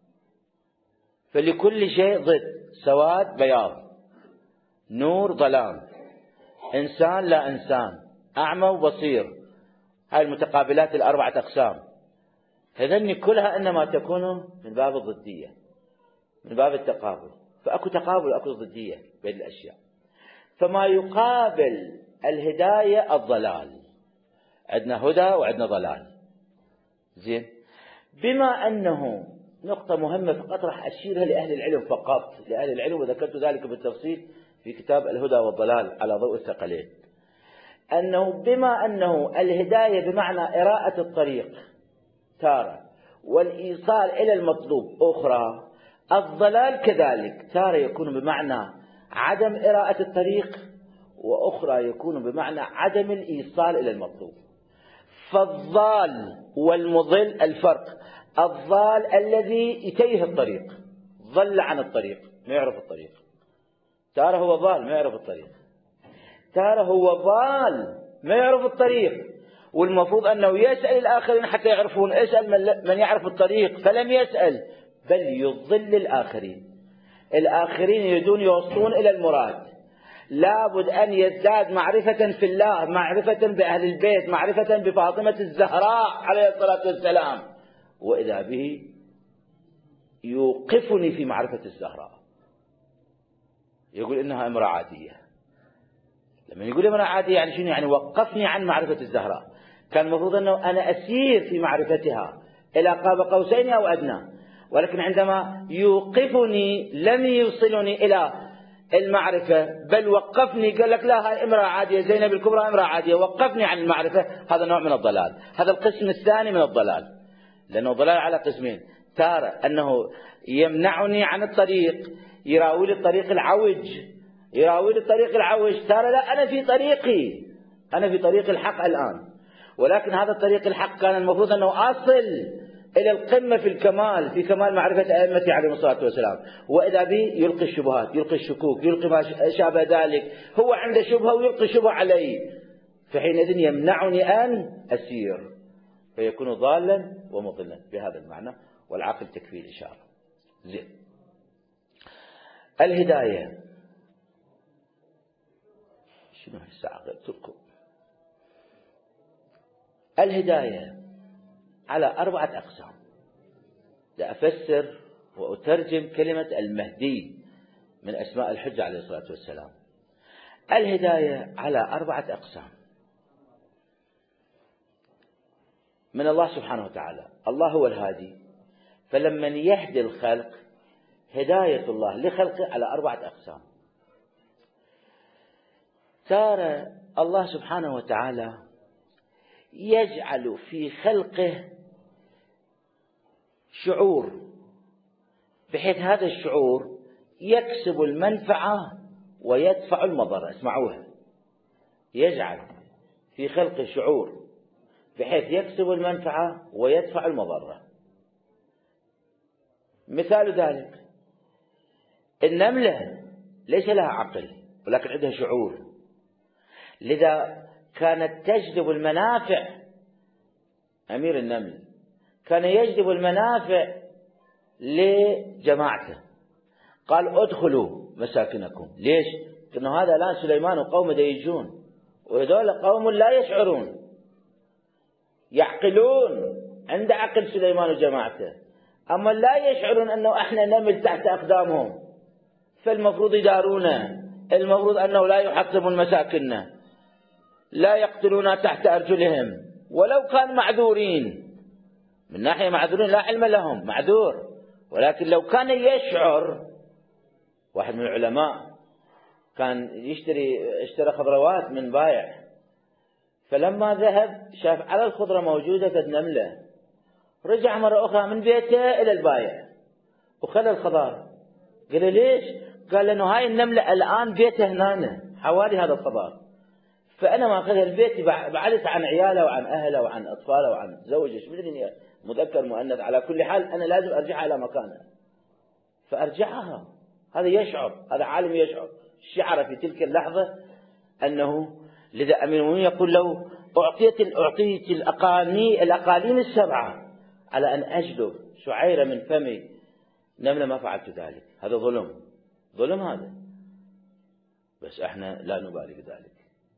فلكل شيء ضد، سواد بياض، نور ظلام، إنسان لا إنسان، أعمى وبصير. هاي المتقابلات الأربعة أقسام هذني كلها إنما تكون من باب الضدية، من باب التقابل. فأكو تقابل وأكو ضدية بين الأشياء. فما يقابل الهداية الضلال. عندنا هدى وعندنا ضلال. زين، بما أنه نقطة مهمة فقط راح أشيرها لأهل العلم فقط، لأهل العلم، وذكرت ذلك بالتفصيل في كتاب الهدى والضلال على ضوء الثقلين. أنه بما أنه الهداية بمعنى إراءة الطريق تارة، والإيصال إلى المطلوب أخرى، الضلال كذلك تارة يكون بمعنى عدم إراءة الطريق، وأخرى يكون بمعنى عدم الإيصال إلى المطلوب. فالضال والمضل الفرق. الضال الذي يتيه الطريق، ضل عن الطريق، ما يعرف الطريق. تارة هو ضال ما يعرف الطريق، تارة هو ضال ما يعرف الطريق، والمفروض أنه يسأل الآخرين حتى يعرفون. اسأل من يعرف الطريق فلم يسأل، بل يضل الآخرين. الآخرين يريدون يوصلون إلى المراد. لابد أن يزداد معرفة في الله، معرفة بأهل البيت، معرفة بفاطمة الزهراء عليه الصلاة والسلام، وإذا به يوقفني في معرفة الزهراء، يقول إنها امرأة عادية. لما يقول امرأة عادية يعني شنو؟ يعني وقفني عن معرفة الزهراء. كان المفروض أنه أنا أسير في معرفتها إلى قاب قوسين أو أدنى، ولكن عندما يوقفني لم يوصلني إلى المعرفة، بل وقفني قال لك لا هاي امرأة عادية، زينب الكبرى امرأة عادية، وقفني عن المعرفة. هذا نوع من الضلال، هذا القسم الثاني من الضلال، لأنه ضلال على قسمين. تارة أنه يمنعني عن الطريق، يراوي لي الطريق العوج، يراوي لي الطريق العوج. تارة لا، أنا في طريقي، أنا في طريق الحق الآن، ولكن هذا الطريق الحق كان المفروض أنه أصل إلى القمة في الكمال، في كمال معرفة أئمتي عليهم الصلاة والسلام. وإذا بي يلقي الشبهات، يلقي الشكوك، يلقي ما شابه ذلك، هو عنده شبهة ويلقي شبهة علي، فحينئذ يمنعني أن أسير، فيكون ضالا ومضلا بهذا المعنى. والعقل تكفي الإشارة. زين. الهداية شنو الساعة قلت لكم؟ الهداية على أربعة أقسام. لأفسر وأترجم كلمة المهدي من أسماء الحجة عليه الصلاة والسلام. الهداية على أربعة أقسام من الله سبحانه وتعالى. الله هو الهادي، فلما يهدي الخلق هداية الله لخلقه على أربعة أقسام. ترى الله سبحانه وتعالى يجعل في خلقه شعور، بحيث هذا الشعور يكسب المنفعة ويدفع المضرة. اسمعوها، يجعل في خلقه شعور بحيث يكسب المنفعة ويدفع المضرة. مثال ذلك النملة ليس لها عقل ولكن عندها شعور، لذا كانت تجذب المنافع. أمير النمل كان يجذب المنافع لجماعته، قال ادخلوا مساكنكم. ليش؟ لأنه هذا الآن سليمان وقومه يجون، وهذول قوم لا يشعرون، يعقلون، عند عقل سليمان وجماعته، أما لا يشعرون أنه احنا نمل تحت أقدامهم، فالمفروض يدارونا، المفروض أنه لا يحطمون مساكننا، لا يقتلون تحت أرجلهم، ولو كان معذورين. من ناحية معذورين لا علم لهم، معذور، ولكن لو كان يشعر. واحد من العلماء كان يشتري اشترى خضروات من بائع، فلما ذهب شاف على الخضرة موجودة قد نملة، رجع مرة أخرى من بيته إلى البائع وخلى الخضار. قال له ليش؟ قال لأنه هاي النملة الآن بيته هنا حوالي هذا الخضار، فأنا ما أخذها البيت بعدت عن عياله وعن أهله وعن أطفاله وعن زوجه، شو مدري مذكر مؤنث، على كل حال أنا لازم أرجعها إلى مكانها، فأرجعها. هذا يشعر، هذا عالم يشعر، شعر في تلك اللحظة أنه، لذا أمير المؤمنين يقول له أعطيت أعطيت الأقاني الأقاليم السبعة على أن أجلب شعيرة من فمي، نملة ما فعلت ذلك. هذا ظلم، ظلم هذا، بس احنا لا نبالي بذلك.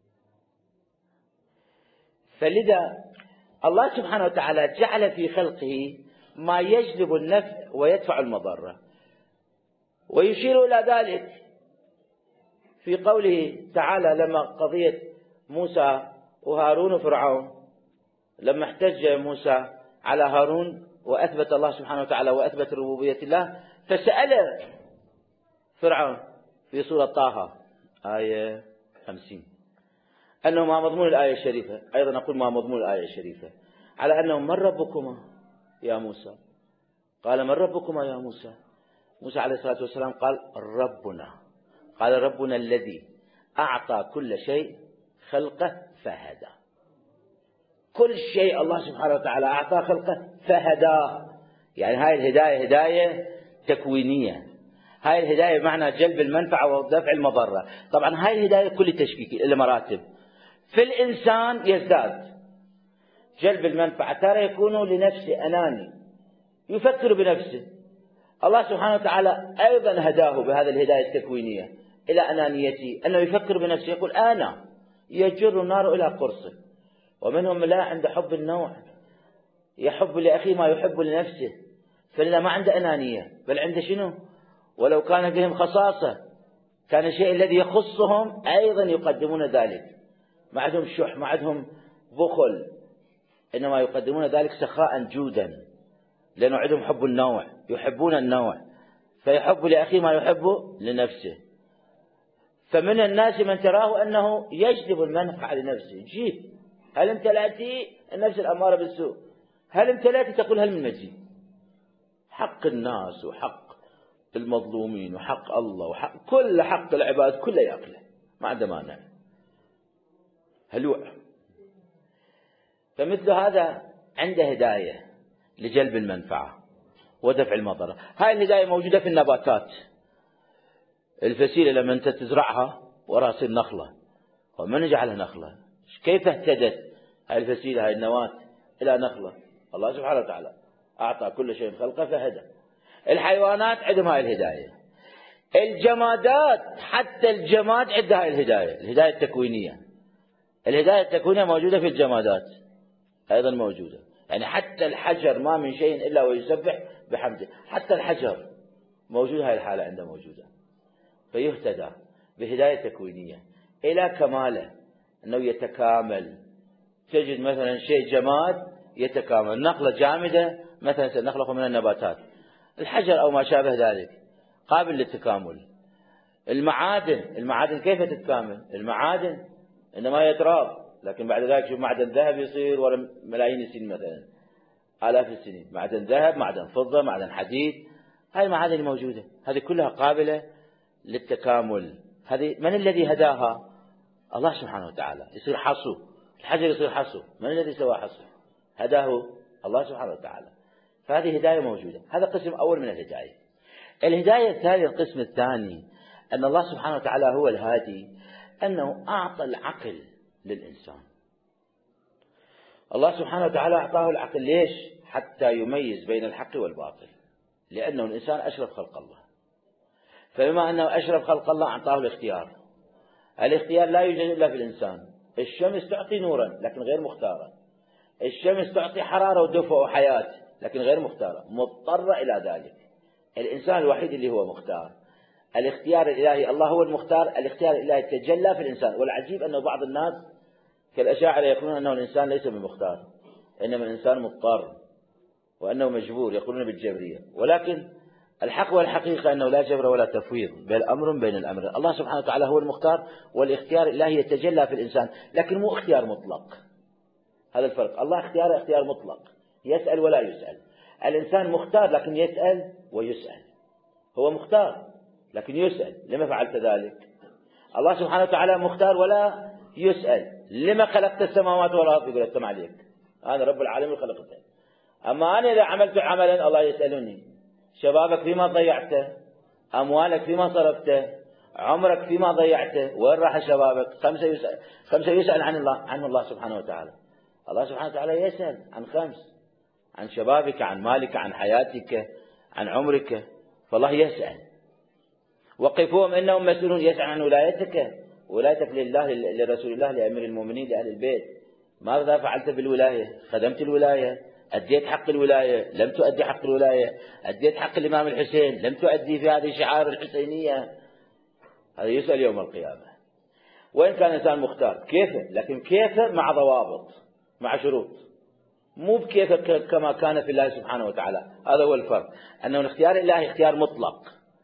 فلذا الله سبحانه وتعالى جعل في خلقه ما يجلب النفع ويدفع المضرة، ويشير إلى ذلك في قوله تعالى لما قضية موسى وهارون وفرعون، لما احتج موسى على هارون وأثبت الله سبحانه وتعالى وأثبت ربوبية الله، فسأل فرعون في سورة طه آية خمسين أنه ما مضمون الآية الشريفة، أيضا نقول ما مضمون الآية الشريفة، على أنه من ربكما يا موسى؟ قال من ربكما يا موسى؟ موسى عليه الصلاة والسلام قال ربنا، قال ربنا الذي أعطى كل شيء خلقه فهدى. كل شيء الله سبحانه وتعالى أعطى خلقه فهدى، يعني هاي الهداية هداية تكوينية، هاي الهداية بمعنى جلب المنفعة ودفع المضرة. طبعا هاي الهداية كل تشكيك المراتب. في الإنسان يزداد جلب المنفعة، ترى يكون لنفسه أناني، يفكر بنفسه. الله سبحانه وتعالى أيضا هداه بهذه الهداية التكوينية إلى أنانيته، أنه يفكر بنفسه، يقول أنا، يجر النار إلى قرصه. ومنهم لا عند حب النوع، يحب لأخيه ما يحب لنفسه، فلذا ما عنده أنانية، بل عنده شنو؟ ولو كان بهم خصاصة كان الشيء الذي يخصهم أيضا يقدمون ذلك، ما عندهم شح، ما عندهم بخل، إنما يقدمون ذلك سخاء جودا، لأنه عندهم حب النوع، يحبون النوع، فيحب لأخيه ما يحبه لنفسه. فمن الناس من تراه أنه يجلب المنفعة لنفسه، جيب، هل امتلأتي النفس الأمارة بالسوء، هل امتلأتي تقول هل من مجيب، حق الناس وحق المظلومين وحق الله وحق كل حق العباد كله يأكله، ما عنده مانع، هلوع. فمثل هذا عنده هداية لجلب المنفعة ودفع المضرة. هاي الهداية موجودة في النباتات. الفسيلة لما أنت تزرعها وراس النخلة، ومن جعلها نخلة؟ كيف اهتدت هاي الفسيلة، هاي النواة إلى نخلة؟ الله سبحانه وتعالى أعطى كل شيء خلقه فهدى. الحيوانات عندهم هاي الهداية، الجمادات حتى الجماد عندها هاي الهداية، الهداية التكوينية. الهداية التكوينية موجودة في الجمادات أيضا موجودة، يعني حتى الحجر ما من شيء إلا ويسبح بحمده، حتى الحجر موجود، هاي الحالة عنده موجودة، فيهتدى بهداية تكوينية إلى كماله، أنه يتكامل. تجد مثلا شيء جماد يتكامل، نخلة جامدة مثلا نخلق من النباتات، الحجر أو ما شابه ذلك قابل للتكامل. المعادن، المعادن كيف تتكامل؟ المعادن إنما يتراب، لكن بعد ذلك شوف معدن ذهب يصير ورا ملايين السنين، مثلا آلاف السنين، معدن ذهب، معدن فضة، معدن حديد، هاي المعادن الموجودة هذه كلها قابلة للتكامل. هذه من الذي هداها؟ الله سبحانه وتعالى. يصير حصو، الحجر يصير حصو، من الذي سوى حصو؟ هداه الله سبحانه وتعالى. فهذه هداية موجودة. هذا قسم أول من الهداية. الهداية الثانية، القسم الثاني، أن الله سبحانه وتعالى هو الهادي، أنه أعطى العقل للإنسان. الله سبحانه وتعالى أعطاه العقل، ليش؟ حتى يميز بين الحق والباطل، لأنه الإنسان أشرف خلق الله، فبما أنه أشرف خلق الله أعطاه الاختيار. الاختيار لا يوجد إلا في الإنسان. الشمس تعطي نورا لكن غير مختارة، الشمس تعطي حرارة ودفء وحياة لكن غير مختارة، مضطرة إلى ذلك. الإنسان الوحيد اللي هو مختار. الاختيار الإلهي، الله هو المختار، الاختيار الإلهي تجلى في الإنسان. والعجيب أنه بعض الناس كالأشاعرة يقولون أنه الإنسان ليس بمختار، إنما الإنسان مضطر وأنه مجبور، يقولون بالجبرية. ولكن الحق والحقيقة أنه لا جبر ولا تفويض، بل أمر بين الأمر. الله سبحانه وتعالى هو المختار، والاختيار الإلهي يتجلى في الإنسان، لكن مو اختيار مطلق. هذا الفرق. الله اختياره اختيار مطلق، يسأل ولا يسأل. الإنسان مختار لكن يسأل ويسأل. هو مختار لكن يسأل، لما فعلت ذلك؟ الله سبحانه وتعالى مختار ولا يسأل، لما خلقت السماوات والأرض؟ يقول السمع عليك، أنا رب العالمين خلقته. أما أنا إذا عملت عملا الله يسألني، شبابك فيما ضيعته، أموالك فيما صرفته، عمرك فيما ضيعته، وين راح شبابك؟ خمسة يسأل, خمسة يسأل عن الله عنه الله سبحانه وتعالى. الله سبحانه وتعالى يسأل عن خمس، عن شبابك، عن مالك، عن حياتك، عن عمرك، فالله يسأل. وقفوهم إنهم مسؤولون، يسأل عن ولايتك، ولايتك لله، لرسول الله، لأمير المؤمنين، لأهل البيت. ماذا فعلت بالولاية؟ خدمت الولاية؟ أديت حق الولاية؟ لم تؤدي حق الولاية؟ أديت حق الإمام الحسين؟ لم تؤدي في هذه الشعائر الحسينية؟ هذا يسأل يوم القيامة. وإن كان إنسان مختار كيف، لكن كيف مع ضوابط، مع شروط، مو بكيف كما كان في الله سبحانه وتعالى. هذا هو الفرق، أنه الاختيار الإلهي اختيار مطلق،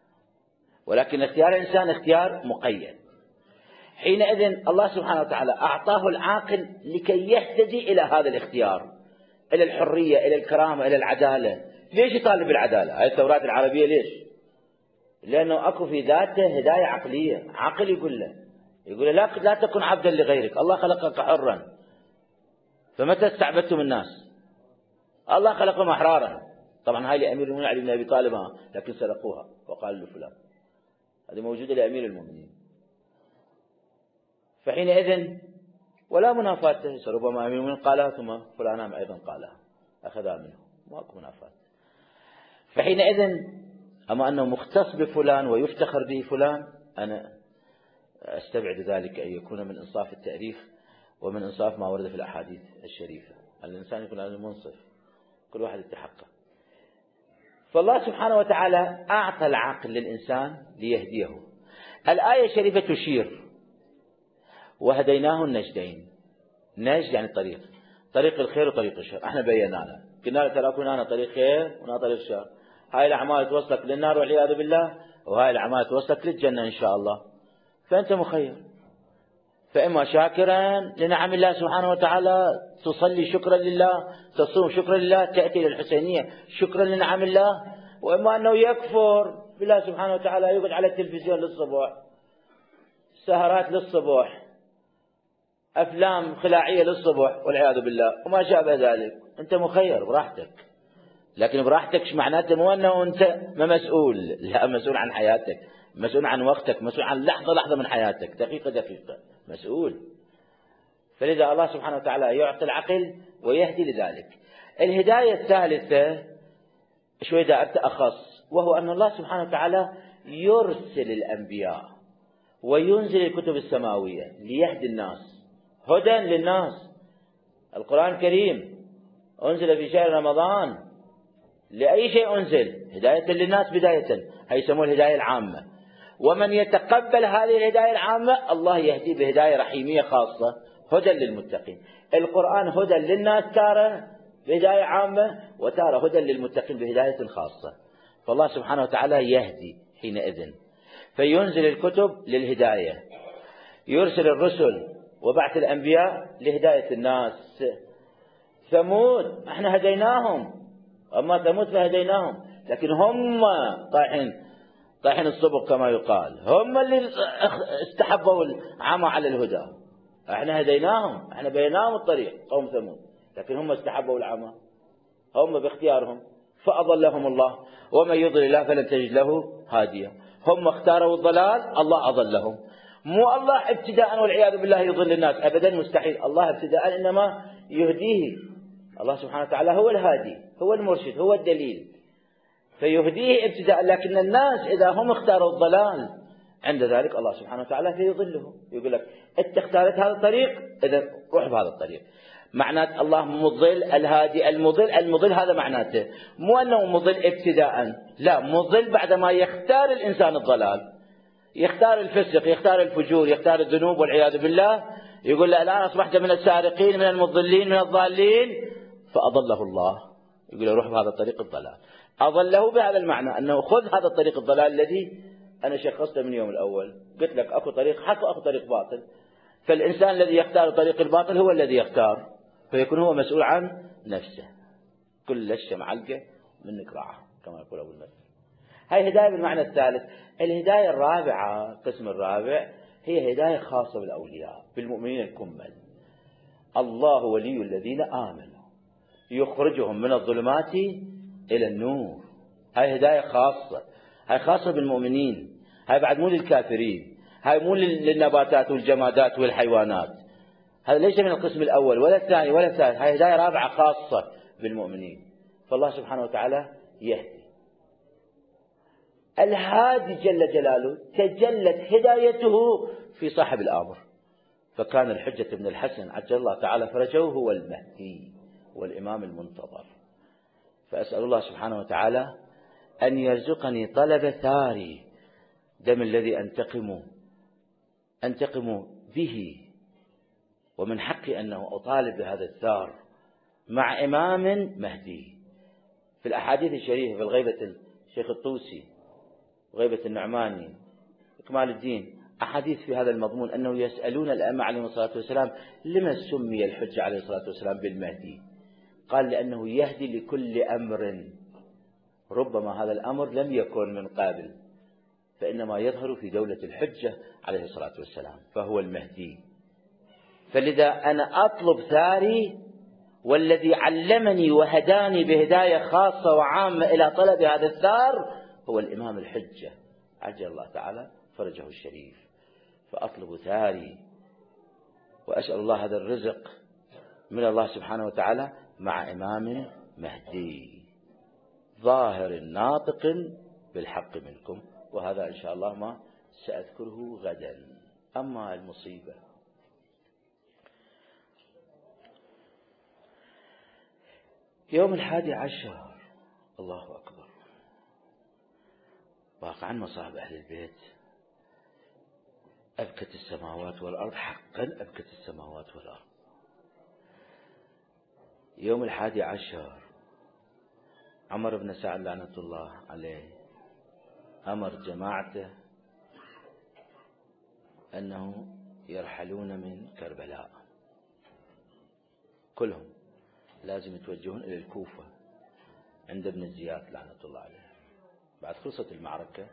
ولكن اختيار الإنسان اختيار مقيد. حينئذ الله سبحانه وتعالى أعطاه العاقل لكي يهتدي إلى هذا الاختيار، إلى الحرية، إلى الكرامة، إلى العدالة. ليش يطالب بالعدالة؟ هاي التوراة العربية ليش؟ لأنه أكو في ذاته هداية عقلية. عقل يقول له يقول له لا, لا تكن عبدا لغيرك، الله خلقك حرا، فمتى استعبدتم الناس؟ الله خلقهم أحرارا. طبعا هاي لأمير المؤمنين علي بن أبي طالب، لكن سرقوها وقال له فلان، هذه موجودة لأمير المؤمنين. فحينئذ ولا منافاة، ربما أمير المؤمنين قالها ثم فلان أيضا قالها، أخذها منه، ماكو منافاة. فحينئذ أما أنه مختص بفلان ويفتخر به فلان، أنا أستبعد ذلك أن يكون من إنصاف التاريخ ومن إنصاف ما ورد في الأحاديث الشريفة. الإنسان يكون على المنصف، كل واحد يتحقق. فالله سبحانه وتعالى أعطى العقل للإنسان ليهديه. الآية الشريفة تشير وهديناه النجدين. نجد يعني طريق، طريق الخير وطريق الشر. احنا بينانا قلنا له ترى كنا أنا طريق خير وأنا طريق شر. هاي الأعمال توصلك للنار والعياذ بالله، وهاي الأعمال توصلك للجنة إن شاء الله. فأنت مخير، فإما شاكرا لنعم الله سبحانه وتعالى تصلي شكرا لله، تصوم شكرا لله، تأتي للحسينية شكرا لنعم الله، وإما أنه يكفر بالله سبحانه وتعالى، يقعد على التلفزيون للصبح، سهرات للصبح، أفلام خلاعية للصبح والعياذ بالله وما شابه ذلك. أنت مخير براحتك، لكن براحتك معناته مو أنه أنت ما مسؤول، لا، مسؤول عن حياتك، مسؤول عن وقتك، مسؤول عن لحظة لحظة من حياتك، دقيقة دقيقة مسؤول. فلذا الله سبحانه وتعالى يعطي العقل ويهدي لذلك. الهداية الثالثة شوي دائرة أخص، وهو أن الله سبحانه وتعالى يرسل الأنبياء وينزل الكتب السماوية ليهدي الناس، هدى للناس. القرآن الكريم أنزل في شهر رمضان لأي شيء أنزل؟ هداية للناس بداية، هي يسموه الهداية العامة. ومن يتقبل هذه الهداية العامة الله يهدي بهداية رحيمية خاصة، هدى للمتقين. القرآن هدى للناس تارة بهداية عامة، وتارة هدى للمتقين بهداية خاصة. فالله سبحانه وتعالى يهدي حينئذ، فينزل الكتب للهداية، يرسل الرسل وبعث الأنبياء لهداية الناس. ثمود احنا هديناهم، أما ثمود فهديناهم، لكن هم طايحين طايحين الصبغ كما يقال، هم اللي استحبوا العمى على الهدى. احنا هديناهم، احنا بيناهم الطريق قوم ثمود، لكن هم استحبوا العمى، هم باختيارهم فأضلهم الله، ومن يضلل الله فلن تجد له هاديا. هم اختاروا الضلال، الله أضلهم. مو الله ابتداء والعياذ بالله يضل الناس، أبدا مستحيل. الله ابتداء إنما يهديه، الله سبحانه وتعالى هو الهادي، هو المرشد، هو الدليل، فيهديه ابتداء. لكن الناس إذا هم اختاروا الضلال عند ذلك الله سبحانه وتعالى فيضلهم، يقول لك أنت اختارت هذا الطريق، إذا روح بهذا الطريق. معنات الله مضل الهادي المضل. المضل هذا معناته مو أنه مضل ابتداء، لا، مضل بعدما يختار الإنسان الضلال، يختار الفسق، يختار الفجور، يختار الذنوب والعياذ بالله، يقول له الآن أصبحت من السارقين، من المضلين، من الضالين، فأضله الله، يقول له روح بهذا الطريق الضلال. أضله بهذا المعنى أنه خذ هذا الطريق الضلال الذي أنا شخصته من يوم الأول، قلت لك أكو طريق حق وأكو طريق باطل، فالإنسان الذي يختار طريق الباطل هو الذي يختار، فيكون هو مسؤول عن نفسه. كل الشمع علقة من نكرعه كما يقول أبو المثل. هاي هداية بالمعنى الثالث. الهداية الرابعة، القسم الرابع، هي هداية خاصة بالأولياء، بالمؤمنين الكمل. الله ولي الذين آمنوا يخرجهم من الظلمات إلى النور. هاي هداية خاصة، هاي خاصة بالمؤمنين، هاي بعد مو للكافرين، هاي مو للنباتات والجمادات والحيوانات. هذا ليس من القسم الأول ولا الثاني ولا الثالث، هاي هداية رابعة خاصة بالمؤمنين. فالله سبحانه وتعالى يهدي. الهادي جل جلاله تجلت هدايته في صاحب الأمر، فكان الحجة بن الحسن عجل الله تعالى فرجه هو المهدي والإمام المنتظر. فأسأل الله سبحانه وتعالى أن يرزقني طلب ثاري، دم الذي أنتقم أنتقم به، ومن حقي أنه أطالب بهذا الثار مع إمام مهدي. في الأحاديث الشريفة في الغيبة الشيخ الطوسي وغيبة النعماني إكمال الدين أحاديث في هذا المضمون، أنه يسألون الأئمة عليهم الصلاة والسلام لما سمي الحجة عليه الصلاة والسلام بالمهدي؟ قال لأنه يهدي لكل أمر، ربما هذا الأمر لم يكن من قبل، فإنما يظهر في دولة الحجة عليه الصلاة والسلام، فهو المهدي. فلذا أنا أطلب ثاري، والذي علمني وهداني بهداية خاصة وعامة إلى طلب هذا الثار هو الإمام الحجة عجل الله تعالى فرجه الشريف. فأطلب ثاري وأسأل الله هذا الرزق من الله سبحانه وتعالى مع إمام مهدي ظاهر ناطق بالحق منكم، وهذا إن شاء الله ما سأذكره غدا. أما المصيبة، يوم الحادي عشر، الله أكبر، واقعا مصائب أهل البيت أبكت السماوات والأرض، حقا أبكت السماوات والأرض. يوم الحادي عشر عمر بن سعد لعنة الله عليه أمر جماعته أنه يرحلون من كربلاء، كلهم لازم يتوجهون إلى الكوفة عند ابن زياد لعنة الله عليه. بعد خلصت المعركة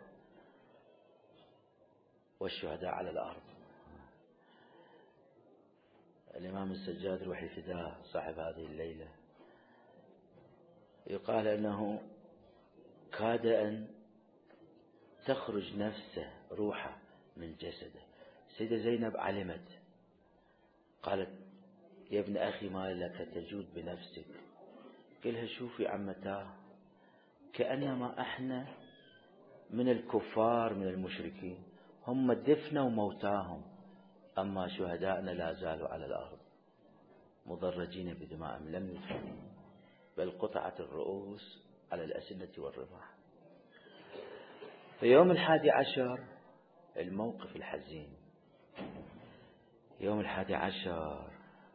والشهداء على الأرض، الإمام السجاد روح الفداء صاحب هذه الليلة يقال أنه كاد أن تخرج نفسه روحه من جسده. سيدة زينب علمت، قالت يا ابن أخي ما لك تجود بنفسك؟ قالها شوفي عمتاه، كأنما احنا من الكفار من المشركين، هم دفنوا موتاهم، أما شهداءنا لا زالوا على الأرض مضرجين بدمائهم لم يدفنوا، بل قطعت الرؤوس على الأسنة والرماح. في يوم الحادي عشر الموقف الحزين، يوم الحادي عشر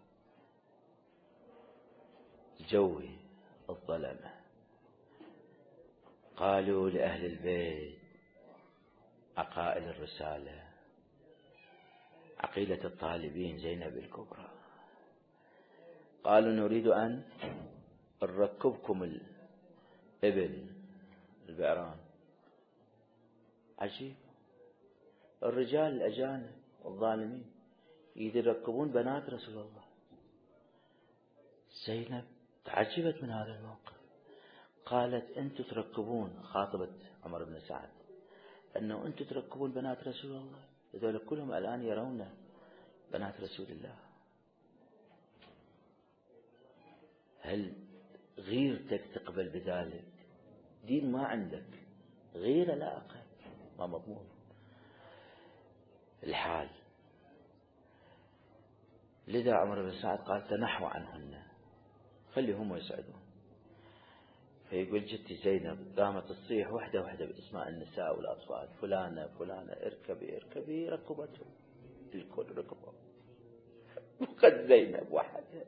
جوي الظلمة، قالوا لأهل البيت عقائل الرسالة عقيلة الطالبين زينب الكبرى، قالوا نريد أن نركبكم الإبل البعران. عجيب، الرجال الأجانب الظالمين يركبون بنات رسول الله. زينب تعجبت من هذا الموقف، قالت أنتم تركبون، خاطبت عمر بن سعد أنه أنتم تركبون بنات رسول الله، هذول كلهم الآن يرون بنات رسول الله، هل غيرتك تقبل بذلك؟ دين ما عندك، غير لا أقل، ما مضمون الحال. لذا عمر بن سعد قال تنحوا عنهن، خليهم يسعدون. فيقول جدتي زينب قامت تصيح وحده وحده باسماء النساء والأطفال، فلانة فلانة اركبي اركبي، ركبتهم الكل ركبوا، وقد زينب وحدها.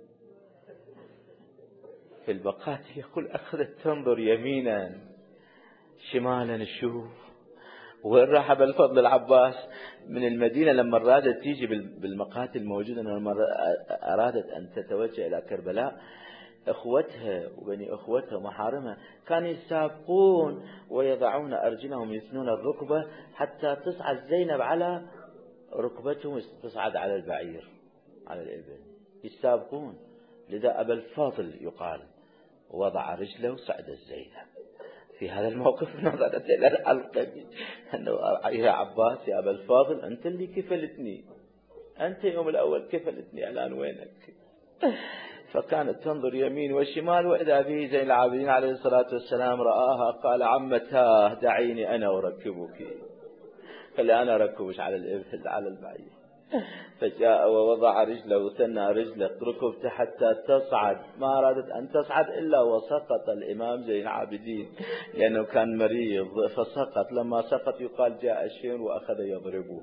في البقات يقول أخذت تنظر يمينا شمالا تشوف وين راح أبا الفضل العباس من المدينة لما أرادت تيجي بالمقاتل الموجودة، لما أرادت أن تتوجه إلى كربلاء، أخوتها وبني أخوتها ومحارمها كانوا يسابقون ويضعون أرجلهم يثنون الركبة حتى تصعد زينب على ركبتهم، تصعد على البعير على الإبل، يسابقون. لذا أبا الفضل يقال وضع رجله صعد زينب. في هذا الموقف نظرت إلى القبيل أنه يا عباس يا أبا الفاضل أنت اللي كفلتني، أنت يوم الأول كفلتني، الآن وينك؟ فكانت تنظر يمين وشمال، وإذا به زين العابدين عليه الصلاة والسلام رآها قال عمتاه دعيني أنا أركبك، خلي أنا أركبش على الإبل على البعير. فجاء ووضع رجله وثنى رجله ركبته حتى تصعد، ما أرادت أن تصعد إلا وسقط الإمام زين العابدين لأنه كان مريض فسقط. لما سقط يقال جاء الشير وأخذ يضربه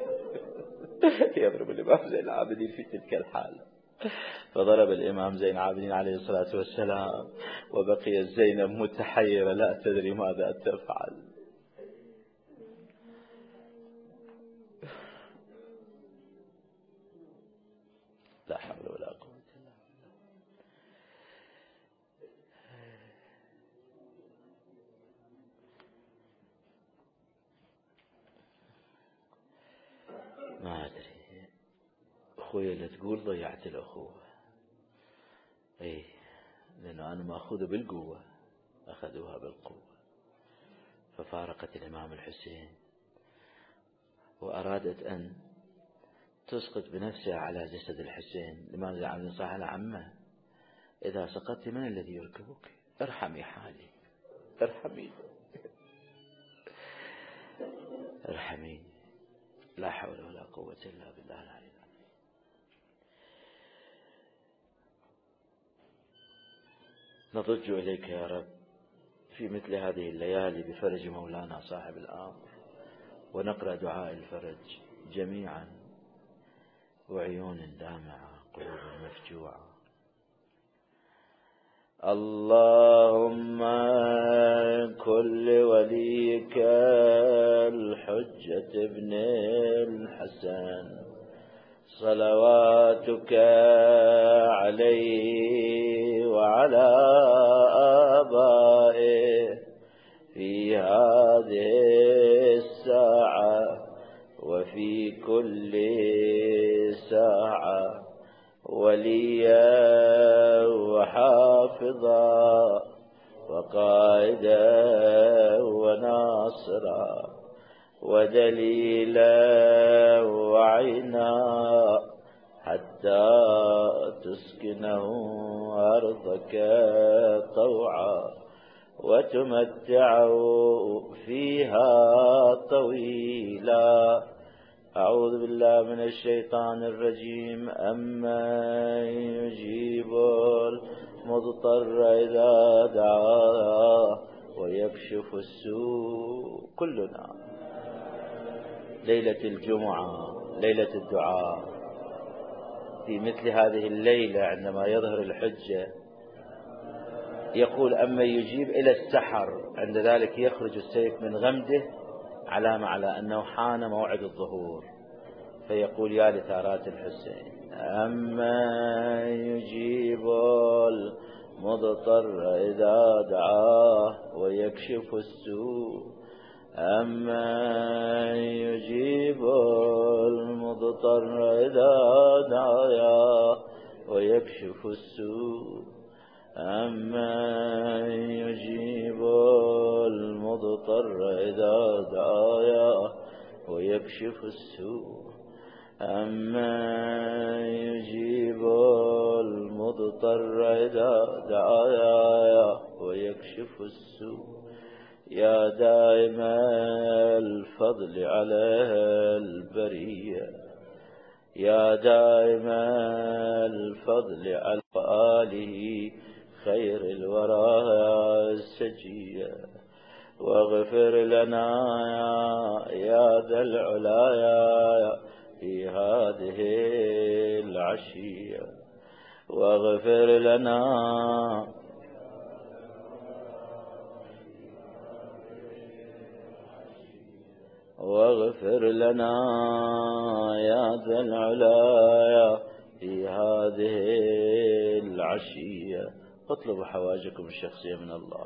يضرب الإمام زين العابدين في تلك الحالة. فضرب الإمام زين العابدين عليه الصلاة والسلام، وبقي زينب متحيرة لا تدري ماذا تفعل. لا حول ولا قوة إلا بالله. ما أدري أخوي اللي تقول ضيعت الأخوة، إيه لأنه أنا مأخوذ بالقوة، أخذوها بالقوة. ففارقت الإمام الحسين وأرادت أن تسقط بنفسها على جسد الحسين. لماذا عم صاح على عمه إذا سقطت من الذي يركبك؟ ارحمي حالي، ارحمي ارحمي. لا حول ولا قوة إلا بالله العلي العظيم. نضج إليك يا رب في مثل هذه الليالي بفرج مولانا صاحب الأمر، ونقرأ دعاء الفرج جميعا وعيون دامعة قلوب مفجوعة. اللهم كن لوليك الحجة ابن الحسن صلواتك عليه وعلى آبائه في هذه الساعة وفي كل ساعة وليا وحافظا وقائدا وناصرا ودليلا وعينا حتى تسكنه أرضك طوعا وتمتعه فيها طويلا. أعوذ بالله من الشيطان الرجيم. أمن يجيب المضطر إذا دعاه ويكشف السوء. كلنا ليلة الجمعة ليلة الدعاء، في مثل هذه الليلة عندما يظهر الحجة يقول أما يجيب إلى السحر، عند ذلك يخرج السيف من غمده علامة على أنه حان موعد الظهور، فيقول يا لثارات الحسين. أما يجيب المضطر إذا دعاه ويكشف السوء. أما يجيب المضطر إذا دعاه ويكشف السوء. أما يجيب المضطر إذا دعاه ويكشف السوء. أما يجيب المضطر إذا دعاه ويكشف السوء. يا دائم الفضل على البرية، يا دائم الفضل على آله خير الورى السجية، واغفر لنا يا ذا العلايا في هذه العشية، واغفر لنا واغفر لنا يا ذا العلايا في هذه العشية. اطلبوا حوائجكم الشخصية من الله.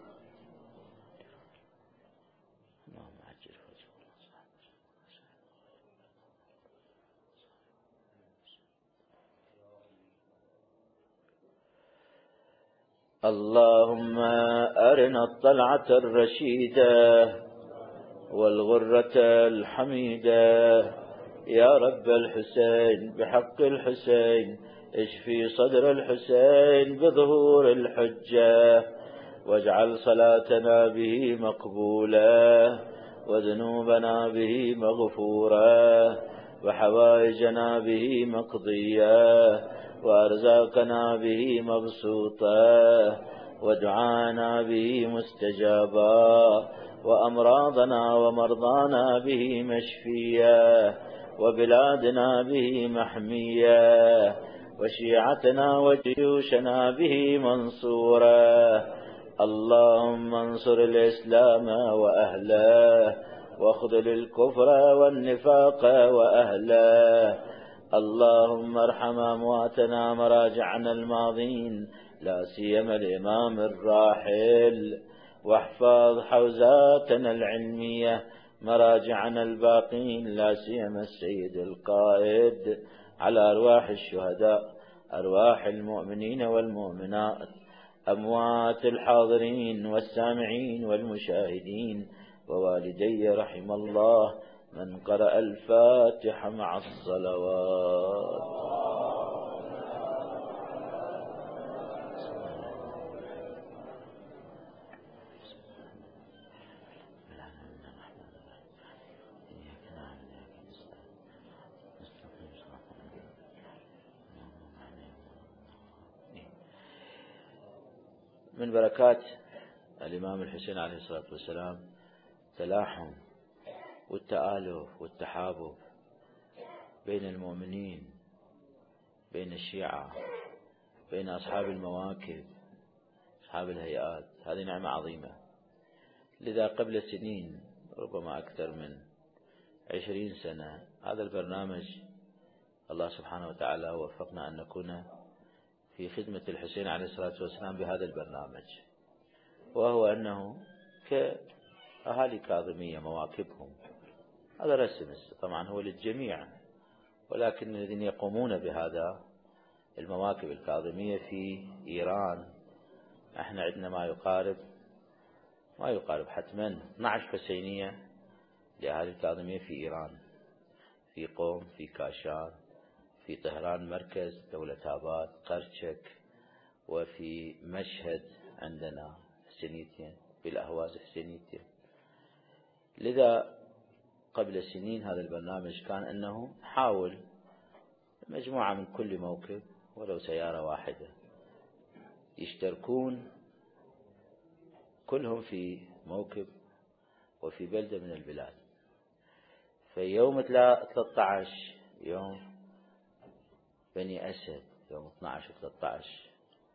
اللهم أرنا الطلعة الرشيدة والغرة الحميدة يا رب الحسين، بحق الحسين اشفي صدر الحسين بظهور الحجة، واجعل صلاتنا به مقبولة وذنوبنا به مغفورة وحوائجنا به مقضية وأرزاقنا به مبسوطة ودعانا به مستجابا وأمراضنا ومرضانا به مشفية وبلادنا به محمية وشيعتنا وجيوشنا به منصورة. اللهم انصر الإسلام وأهله واخذل الكفر والنفاق وأهله. اللهم ارحم أمواتنا مراجعنا الماضين لا سيما الإمام الراحل، واحفظ حوزاتنا العلمية مراجعنا الباقين لا سيما السيد القائد، على أرواح الشهداء أرواح المؤمنين والمؤمنات أموات الحاضرين والسامعين والمشاهدين ووالدي رحم الله من قرأ الفاتحة مع الصلوات. من بركات الإمام الحسين عليه الصلاة والسلام تلاحم والتآلف والتحابب بين المؤمنين، بين الشيعة، بين أصحاب المواكب، أصحاب الهيئات. هذه نعمة عظيمة. لذا قبل سنين، ربما أكثر من عشرين سنة، هذا البرنامج الله سبحانه وتعالى وفقنا أن نكون في خدمة الحسين عليه الصلاة والسلام بهذا البرنامج، وهو أنه كأهالي كاظمية مواكبهم، هذا رسم طبعا هو للجميع، ولكن الذين يقومون بهذا المواكب الكاظمية في إيران، احنا عندنا ما يقارب ما يقارب حتما اثني عشر حسينية لأهالي الكاظمية في إيران، في قوم، في كاشان، في طهران مركز، دولتاباد، قرشك، وفي مشهد عندنا حسينيتين، في الأهواز حسينيتين. لذا قبل سنين هذا البرنامج كان أنه حاول مجموعة من كل موكب ولو سيارة واحدة يشتركون كلهم في موكب وفي بلدة من البلاد. في يوم ثلاثة عشر يوم بني أسد، يوم اثني عشر وثلاثة عشر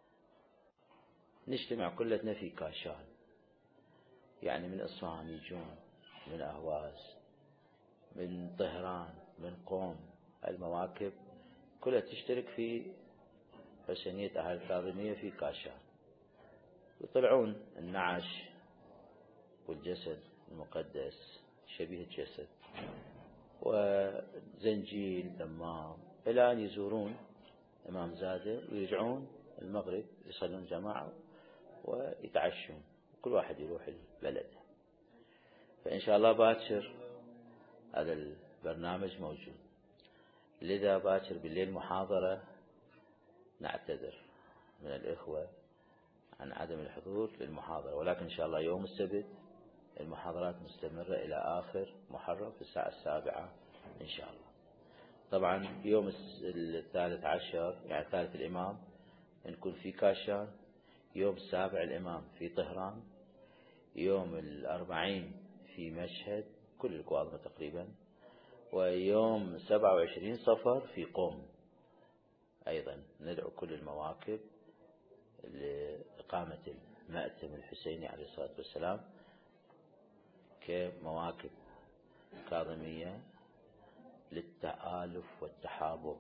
نجتمع كلتنا في كاشان، يعني من إصفهان يجون، من أهواز، من طهران، من قوم، المواكب كلها تشترك في حسينية أهل الكاظمية في كاشان، يطلعون النعش والجسد المقدس شبيه الجسد وزنجيل دمام، إلى أن يزورون إمام زادة ويرجعون المغرب يصلون جماعة ويتعشون، كل واحد يروح البلد. فإن شاء الله باكر هذا البرنامج موجود. لذا باكر بالليل محاضرة، نعتذر من الإخوة عن عدم الحضور للمحاضرة، ولكن إن شاء الله يوم السبت المحاضرات مستمرة إلى آخر محرم في الساعة السابعة إن شاء الله. طبعا يوم الثالث عشر يعني ثالث الإمام نكون في كاشان، يوم السابع الإمام في طهران، يوم الأربعين في مشهد كل الكواظمة تقريبا، ويوم سبعة وعشرين صفر في قوم. أيضا ندعو كل المواكب لإقامة المأتم الحسيني عليه الصلاة والسلام كمواكب كاظمية للتآلف والتحابب.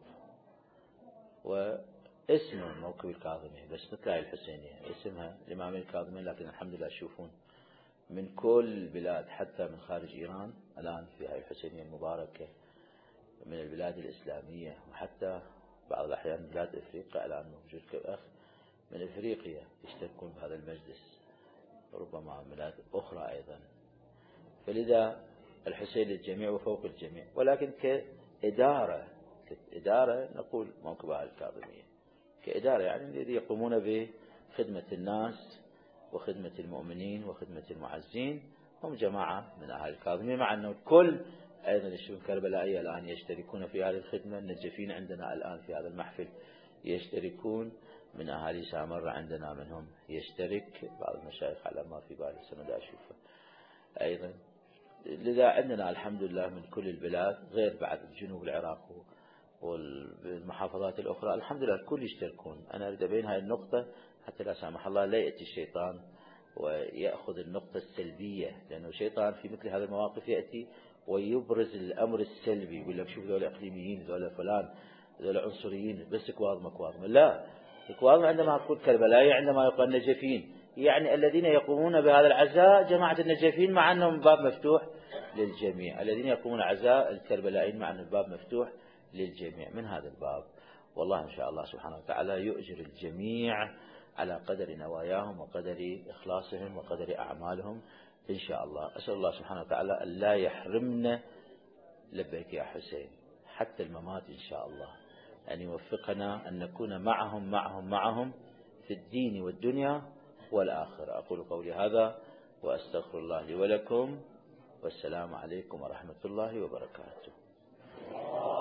واسم الموكب الكاظمي بس مثل هاي الحسينية اسمها الإمامية الكاظمية، لكن الحمد لله تشوفون من كل البلاد حتى من خارج إيران الآن في هاي الحسينية المباركة، من البلاد الإسلامية وحتى بعض الأحيان بلاد إفريقيا الآن موجود كأخ من إفريقيا يشتركون بهذا المجلس، ربما بلاد أخرى أيضا. فلذا الحسين للجميع وفوق الجميع، ولكن كإدارة كإدارة نقول موكب أهل الكاظمية كإدارة، يعني الذي يقومون بخدمة الناس وخدمة المؤمنين وخدمة المعزين هم جماعة من أهل الكاظمية، مع أنه الكل أيضا الشؤون الكربلائية الآن يشتركون في هذه الخدمة. النجفين عندنا الآن في هذا المحفل يشتركون، من أهالي سامرة عندنا منهم يشترك، بعض المشايخ على ما في بالي سند أشوفه أيضا. لذا عندنا الحمد لله من كل البلاد، غير بعد جنوب العراق والمحافظات الأخرى الحمد لله الكل يشتركون. أنا أريد أبين هاي النقطة حتى لا سامح الله لا يأتي الشيطان ويأخذ النقطة السلبية، لأنه الشيطان في مثل هذه المواقف يأتي ويبرز الأمر السلبي، يقول لك شوف ذول إقليميين، ذول فلان، ذول عنصريين، بس كواظمة كواظمة. لا، الكواظمة عندما تقول كربلاء عندما يقول النجفين، يعني الذين يقومون بهذا العزاء جماعة النجفين، مع أنهم باب مفتوح للجميع. الذين يقومون عزاء الكربلائيين مع أن الباب مفتوح للجميع من هذا الباب. والله إن شاء الله سبحانه وتعالى يؤجر الجميع على قدر نواياهم وقدر إخلاصهم وقدر أعمالهم إن شاء الله. أسأل الله سبحانه وتعالى أن لا يحرمنا لبيك يا حسين حتى الممات إن شاء الله، أن يوفقنا أن نكون معهم معهم معهم في الدين والدنيا والآخرة. أقول قولي هذا وأستغفر الله لي ولكم، والسلام عليكم ورحمة الله وبركاته.